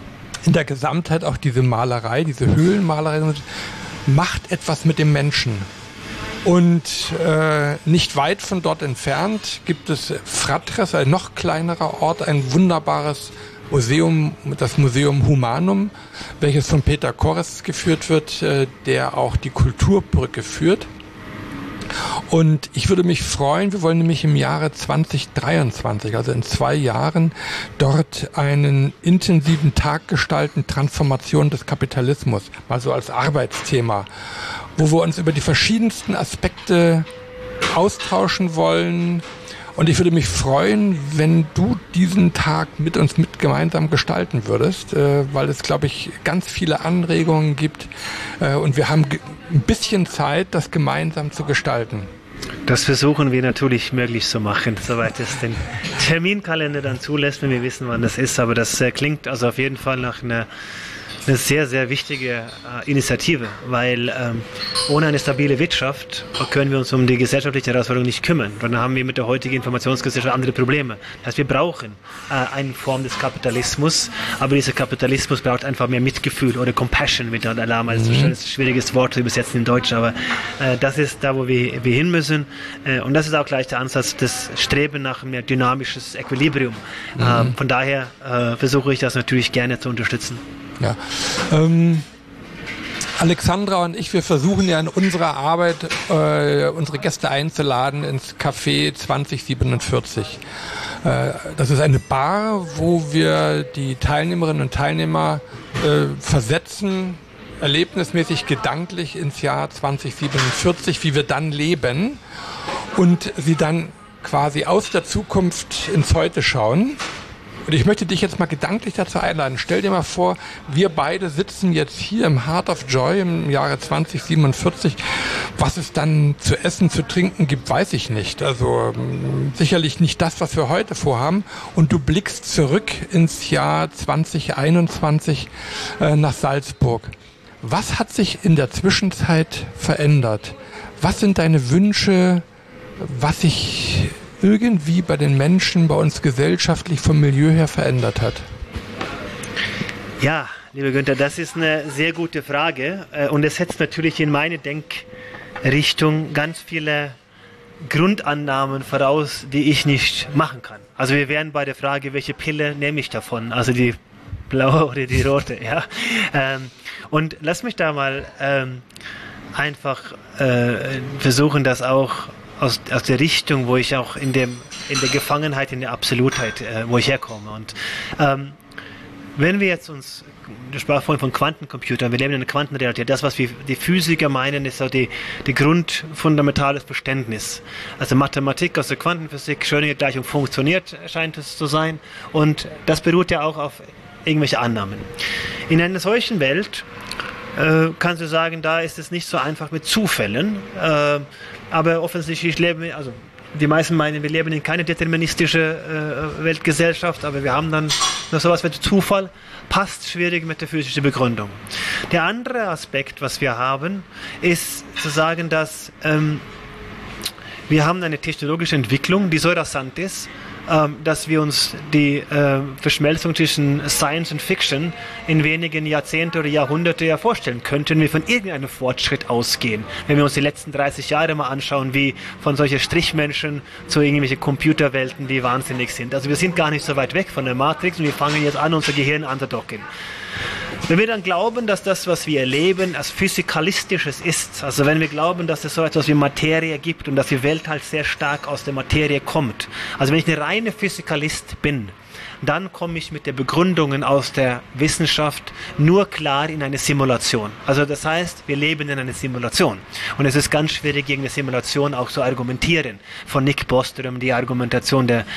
in der Gesamtheit auch diese Malerei, diese Höhlenmalerei, macht etwas mit dem Menschen. Und nicht weit von dort entfernt gibt es Fratres, ein noch kleinerer Ort, ein wunderbares Museum, das Museum Humanum, welches von Peter Korres geführt wird, der auch die Kulturbrücke führt. Und ich würde mich freuen, wir wollen nämlich im Jahre 2023, also in 2 Jahren, dort einen intensiven Tag gestalten, Transformation des Kapitalismus, mal so als Arbeitsthema, wo wir uns über die verschiedensten Aspekte austauschen wollen. Und ich würde mich freuen, wenn du diesen Tag mit uns gemeinsam gestalten würdest, weil es, glaube ich, ganz viele Anregungen gibt und wir haben ein bisschen Zeit, das gemeinsam zu gestalten. Das versuchen wir natürlich möglich zu machen, soweit es den Terminkalender dann zulässt, wenn wir wissen, wann das ist. Aber das klingt also auf jeden Fall nach einer sehr, sehr wichtige Initiative, weil ohne eine stabile Wirtschaft können wir uns um die gesellschaftliche Herausforderung nicht kümmern. Dann haben wir mit der heutigen Informationsgesellschaft andere Probleme. Das heißt, wir brauchen eine Form des Kapitalismus, aber dieser Kapitalismus braucht einfach mehr Mitgefühl oder Compassion, mit der Alarm als ein schwieriges Wort zu übersetzen in Deutsch, aber das ist da, wo wir hin müssen. Und das ist auch gleich der Ansatz, das Streben nach mehr dynamisches Equilibrium. Von daher versuche ich das natürlich gerne zu unterstützen. Ja. Alexandra und ich, wir versuchen ja in unserer Arbeit unsere Gäste einzuladen ins Café 2047. Das ist eine Bar, wo wir die Teilnehmerinnen und Teilnehmer versetzen, erlebnismäßig gedanklich ins Jahr 2047, wie wir dann leben und sie dann quasi aus der Zukunft ins Heute schauen. Und ich möchte dich jetzt mal gedanklich dazu einladen. Stell dir mal vor, wir beide sitzen jetzt hier im Heart of Joy im Jahre 2047. Was es dann zu essen, zu trinken gibt, weiß ich nicht. Also sicherlich nicht das, was wir heute vorhaben. Und du blickst zurück ins Jahr 2021 nach Salzburg. Was hat sich in der Zwischenzeit verändert? Was sind deine Wünsche, was sich irgendwie bei den Menschen, bei uns gesellschaftlich vom Milieu her verändert hat? Ja, lieber Günther, das ist eine sehr gute Frage und es setzt natürlich in meine Denkrichtung ganz viele Grundannahmen voraus, die ich nicht machen kann. Also wir wären bei der Frage, welche Pille nehme ich davon? Also die blaue oder die rote, ja. Und lass mich da mal einfach versuchen, das auch aus der Richtung, wo ich auch in der Gefangenheit, in der Absolutheit, wo ich herkomme. Und wenn wir jetzt du sprach vorhin von Quantencomputern, wir leben in einer Quantenrealität. Das, was die Physiker meinen, ist so die grundfundamentales Verständnis. Also Mathematik aus der Quantenphysik, Schrödinger-Gleichung funktioniert, scheint es zu sein. Und das beruht ja auch auf irgendwelche Annahmen. In einer solchen Welt kannst du sagen, da ist es nicht so einfach mit Zufällen, aber offensichtlich also die meisten meinen, wir leben in keine deterministische Weltgesellschaft, aber wir haben dann noch sowas wie Zufall, passt schwierig mit der physischen Begründung. Der andere Aspekt, was wir haben, ist zu sagen, dass wir haben eine technologische Entwicklung, die so rasant ist, dass wir uns die Verschmelzung zwischen Science und Fiction in wenigen Jahrzehnten oder Jahrhunderte ja vorstellen könnten, wir von irgendeinem Fortschritt ausgehen. Wenn wir uns die letzten 30 Jahre mal anschauen, wie von solchen Strichmenschen zu irgendwelchen Computerwelten, die wahnsinnig sind. Also wir sind gar nicht so weit weg von der Matrix und wir fangen jetzt an, unser Gehirn anzudocken. Wenn wir dann glauben, dass das, was wir erleben, als Physikalistisches ist, also wenn wir glauben, dass es so etwas wie Materie gibt und dass die Welt halt sehr stark aus der Materie kommt, also wenn ich eine reine Physikalist bin, dann komme ich mit den Begründungen aus der Wissenschaft nur klar in eine Simulation. Also das heißt, wir leben in einer Simulation. Und es ist ganz schwierig, gegen eine Simulation auch zu argumentieren. Von Nick Bostrom, die Argumentation der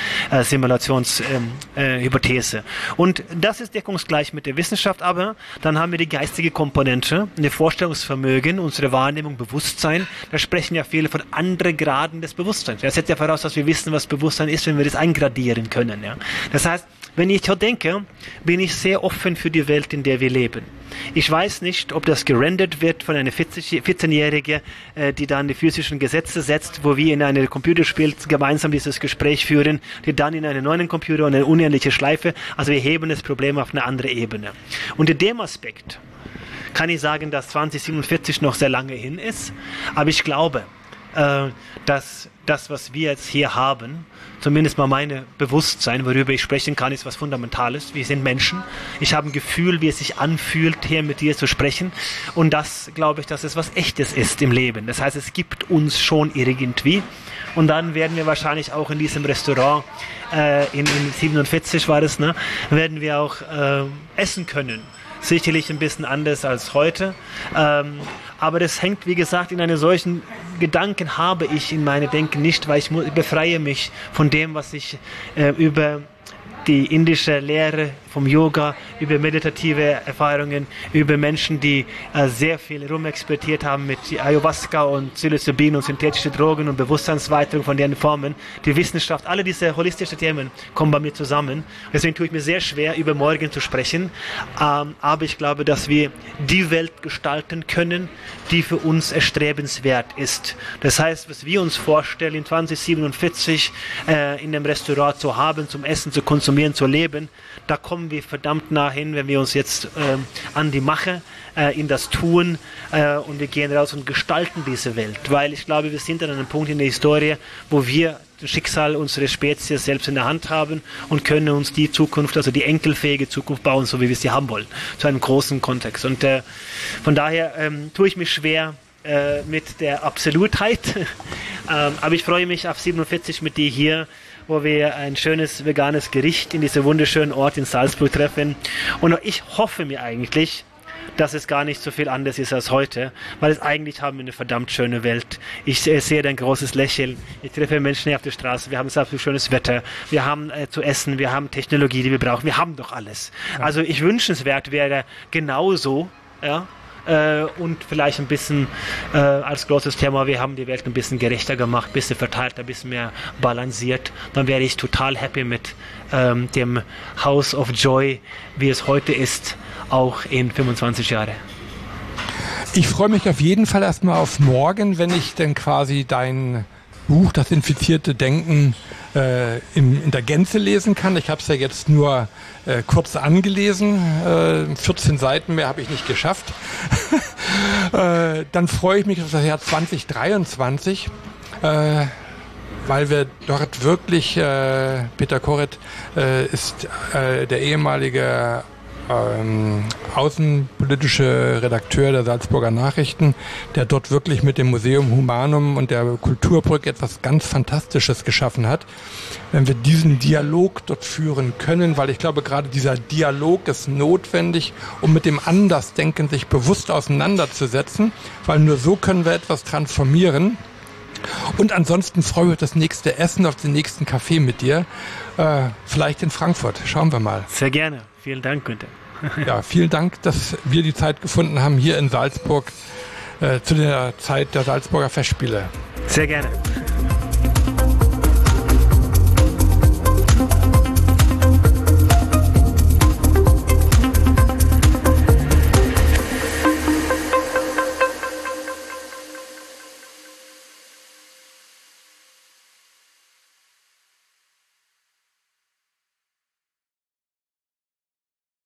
Simulationshypothese. Und das ist deckungsgleich mit der Wissenschaft, aber dann haben wir die geistige Komponente, eine Vorstellungsvermögen, unsere Wahrnehmung, Bewusstsein. Da sprechen ja viele von anderen Graden des Bewusstseins. Das setzt ja voraus, dass wir wissen, was Bewusstsein ist, wenn wir das eingradieren können. Ja? Das heißt, wenn ich so denke, bin ich sehr offen für die Welt, in der wir leben. Ich weiß nicht, ob das gerendert wird von einer 14-Jährige, die dann die physischen Gesetze setzt, wo wir in einem Computerspiel gemeinsam dieses Gespräch führen, die dann in einen neuen Computer und eine unendliche Schleife. Also wir heben das Problem auf eine andere Ebene. Und in dem Aspekt kann ich sagen, dass 2047 noch sehr lange hin ist, aber ich glaube, dass das, was wir jetzt hier haben, zumindest mal meine Bewusstsein, worüber ich sprechen kann, ist was Fundamentales. Wir sind Menschen. Ich habe ein Gefühl, wie es sich anfühlt, hier mit dir zu sprechen. Und das glaube ich, dass es was Echtes ist im Leben. Das heißt, es gibt uns schon irgendwie. Und dann werden wir wahrscheinlich auch in diesem Restaurant, in 47 war es, ne, werden wir auch essen können. Sicherlich ein bisschen anders als heute. Aber das hängt, wie gesagt, in einem solchen Gedanken habe ich in meinem Denken nicht, weil ich befreie mich von dem, was ich über die indische Lehre vom Yoga, über meditative Erfahrungen, über Menschen, die sehr viel rumexperimentiert haben mit Ayahuasca und Psilocybin und synthetische Drogen und Bewusstseinsweiterung von deren Formen. Die Wissenschaft, alle diese holistischen Themen kommen bei mir zusammen. Deswegen tue ich mir sehr schwer, über morgen zu sprechen. Aber ich glaube, dass wir die Welt gestalten können, die für uns erstrebenswert ist. Das heißt, was wir uns vorstellen, in 2047 in einem Restaurant zu haben, zum Essen, zu konsumieren, zu leben, da kommen wir verdammt nah hin, wenn wir uns jetzt an die Mache, in das Tun und wir gehen raus und gestalten diese Welt. Weil ich glaube, wir sind an einem Punkt in der Historie, wo wir das Schicksal unserer Spezies selbst in der Hand haben und können uns die Zukunft, also die enkelfähige Zukunft bauen, so wie wir sie haben wollen, zu einem großen Kontext. Und von daher tue ich mich schwer mit der Absolutheit, aber ich freue mich auf 47 mit dir hier, wo wir ein schönes veganes Gericht in diesem wunderschönen Ort in Salzburg treffen. Und ich hoffe mir eigentlich, dass es gar nicht so viel anders ist als heute, weil es eigentlich haben wir eine verdammt schöne Welt. Ich sehe dein großes Lächeln. Ich treffe Menschen hier auf der Straße. Wir haben so schönes Wetter. Wir haben zu essen. Wir haben Technologie, die wir brauchen. Wir haben doch alles. Ja. Also ich wünschenswert wäre genauso, ja, und vielleicht ein bisschen als großes Thema, wir haben die Welt ein bisschen gerechter gemacht, ein bisschen verteilt, ein bisschen mehr balanciert. Dann wäre ich total happy mit dem House of Joy, wie es heute ist, auch in 25 Jahren. Ich freue mich auf jeden Fall erstmal auf morgen, wenn ich dann quasi dein Buch, das infizierte Denken, in der Gänze lesen kann. Ich habe es ja jetzt nur kurz angelesen. 14 Seiten mehr habe ich nicht geschafft. Dann freue ich mich auf das Jahr 2023, weil wir dort wirklich, Peter Koret ist der ehemalige außenpolitische Redakteur der Salzburger Nachrichten, der dort wirklich mit dem Museum Humanum und der Kulturbrücke etwas ganz Fantastisches geschaffen hat. Wenn wir diesen Dialog dort führen können, weil ich glaube, gerade dieser Dialog ist notwendig, um mit dem Andersdenken sich bewusst auseinanderzusetzen, weil nur so können wir etwas transformieren. Und ansonsten freue ich mich auf das nächste Essen, auf den nächsten Kaffee mit dir. Vielleicht in Frankfurt. Schauen wir mal. Sehr gerne. Vielen Dank, Günther. Ja, vielen Dank, dass wir die Zeit gefunden haben hier in Salzburg zu der Zeit der Salzburger Festspiele. Sehr gerne.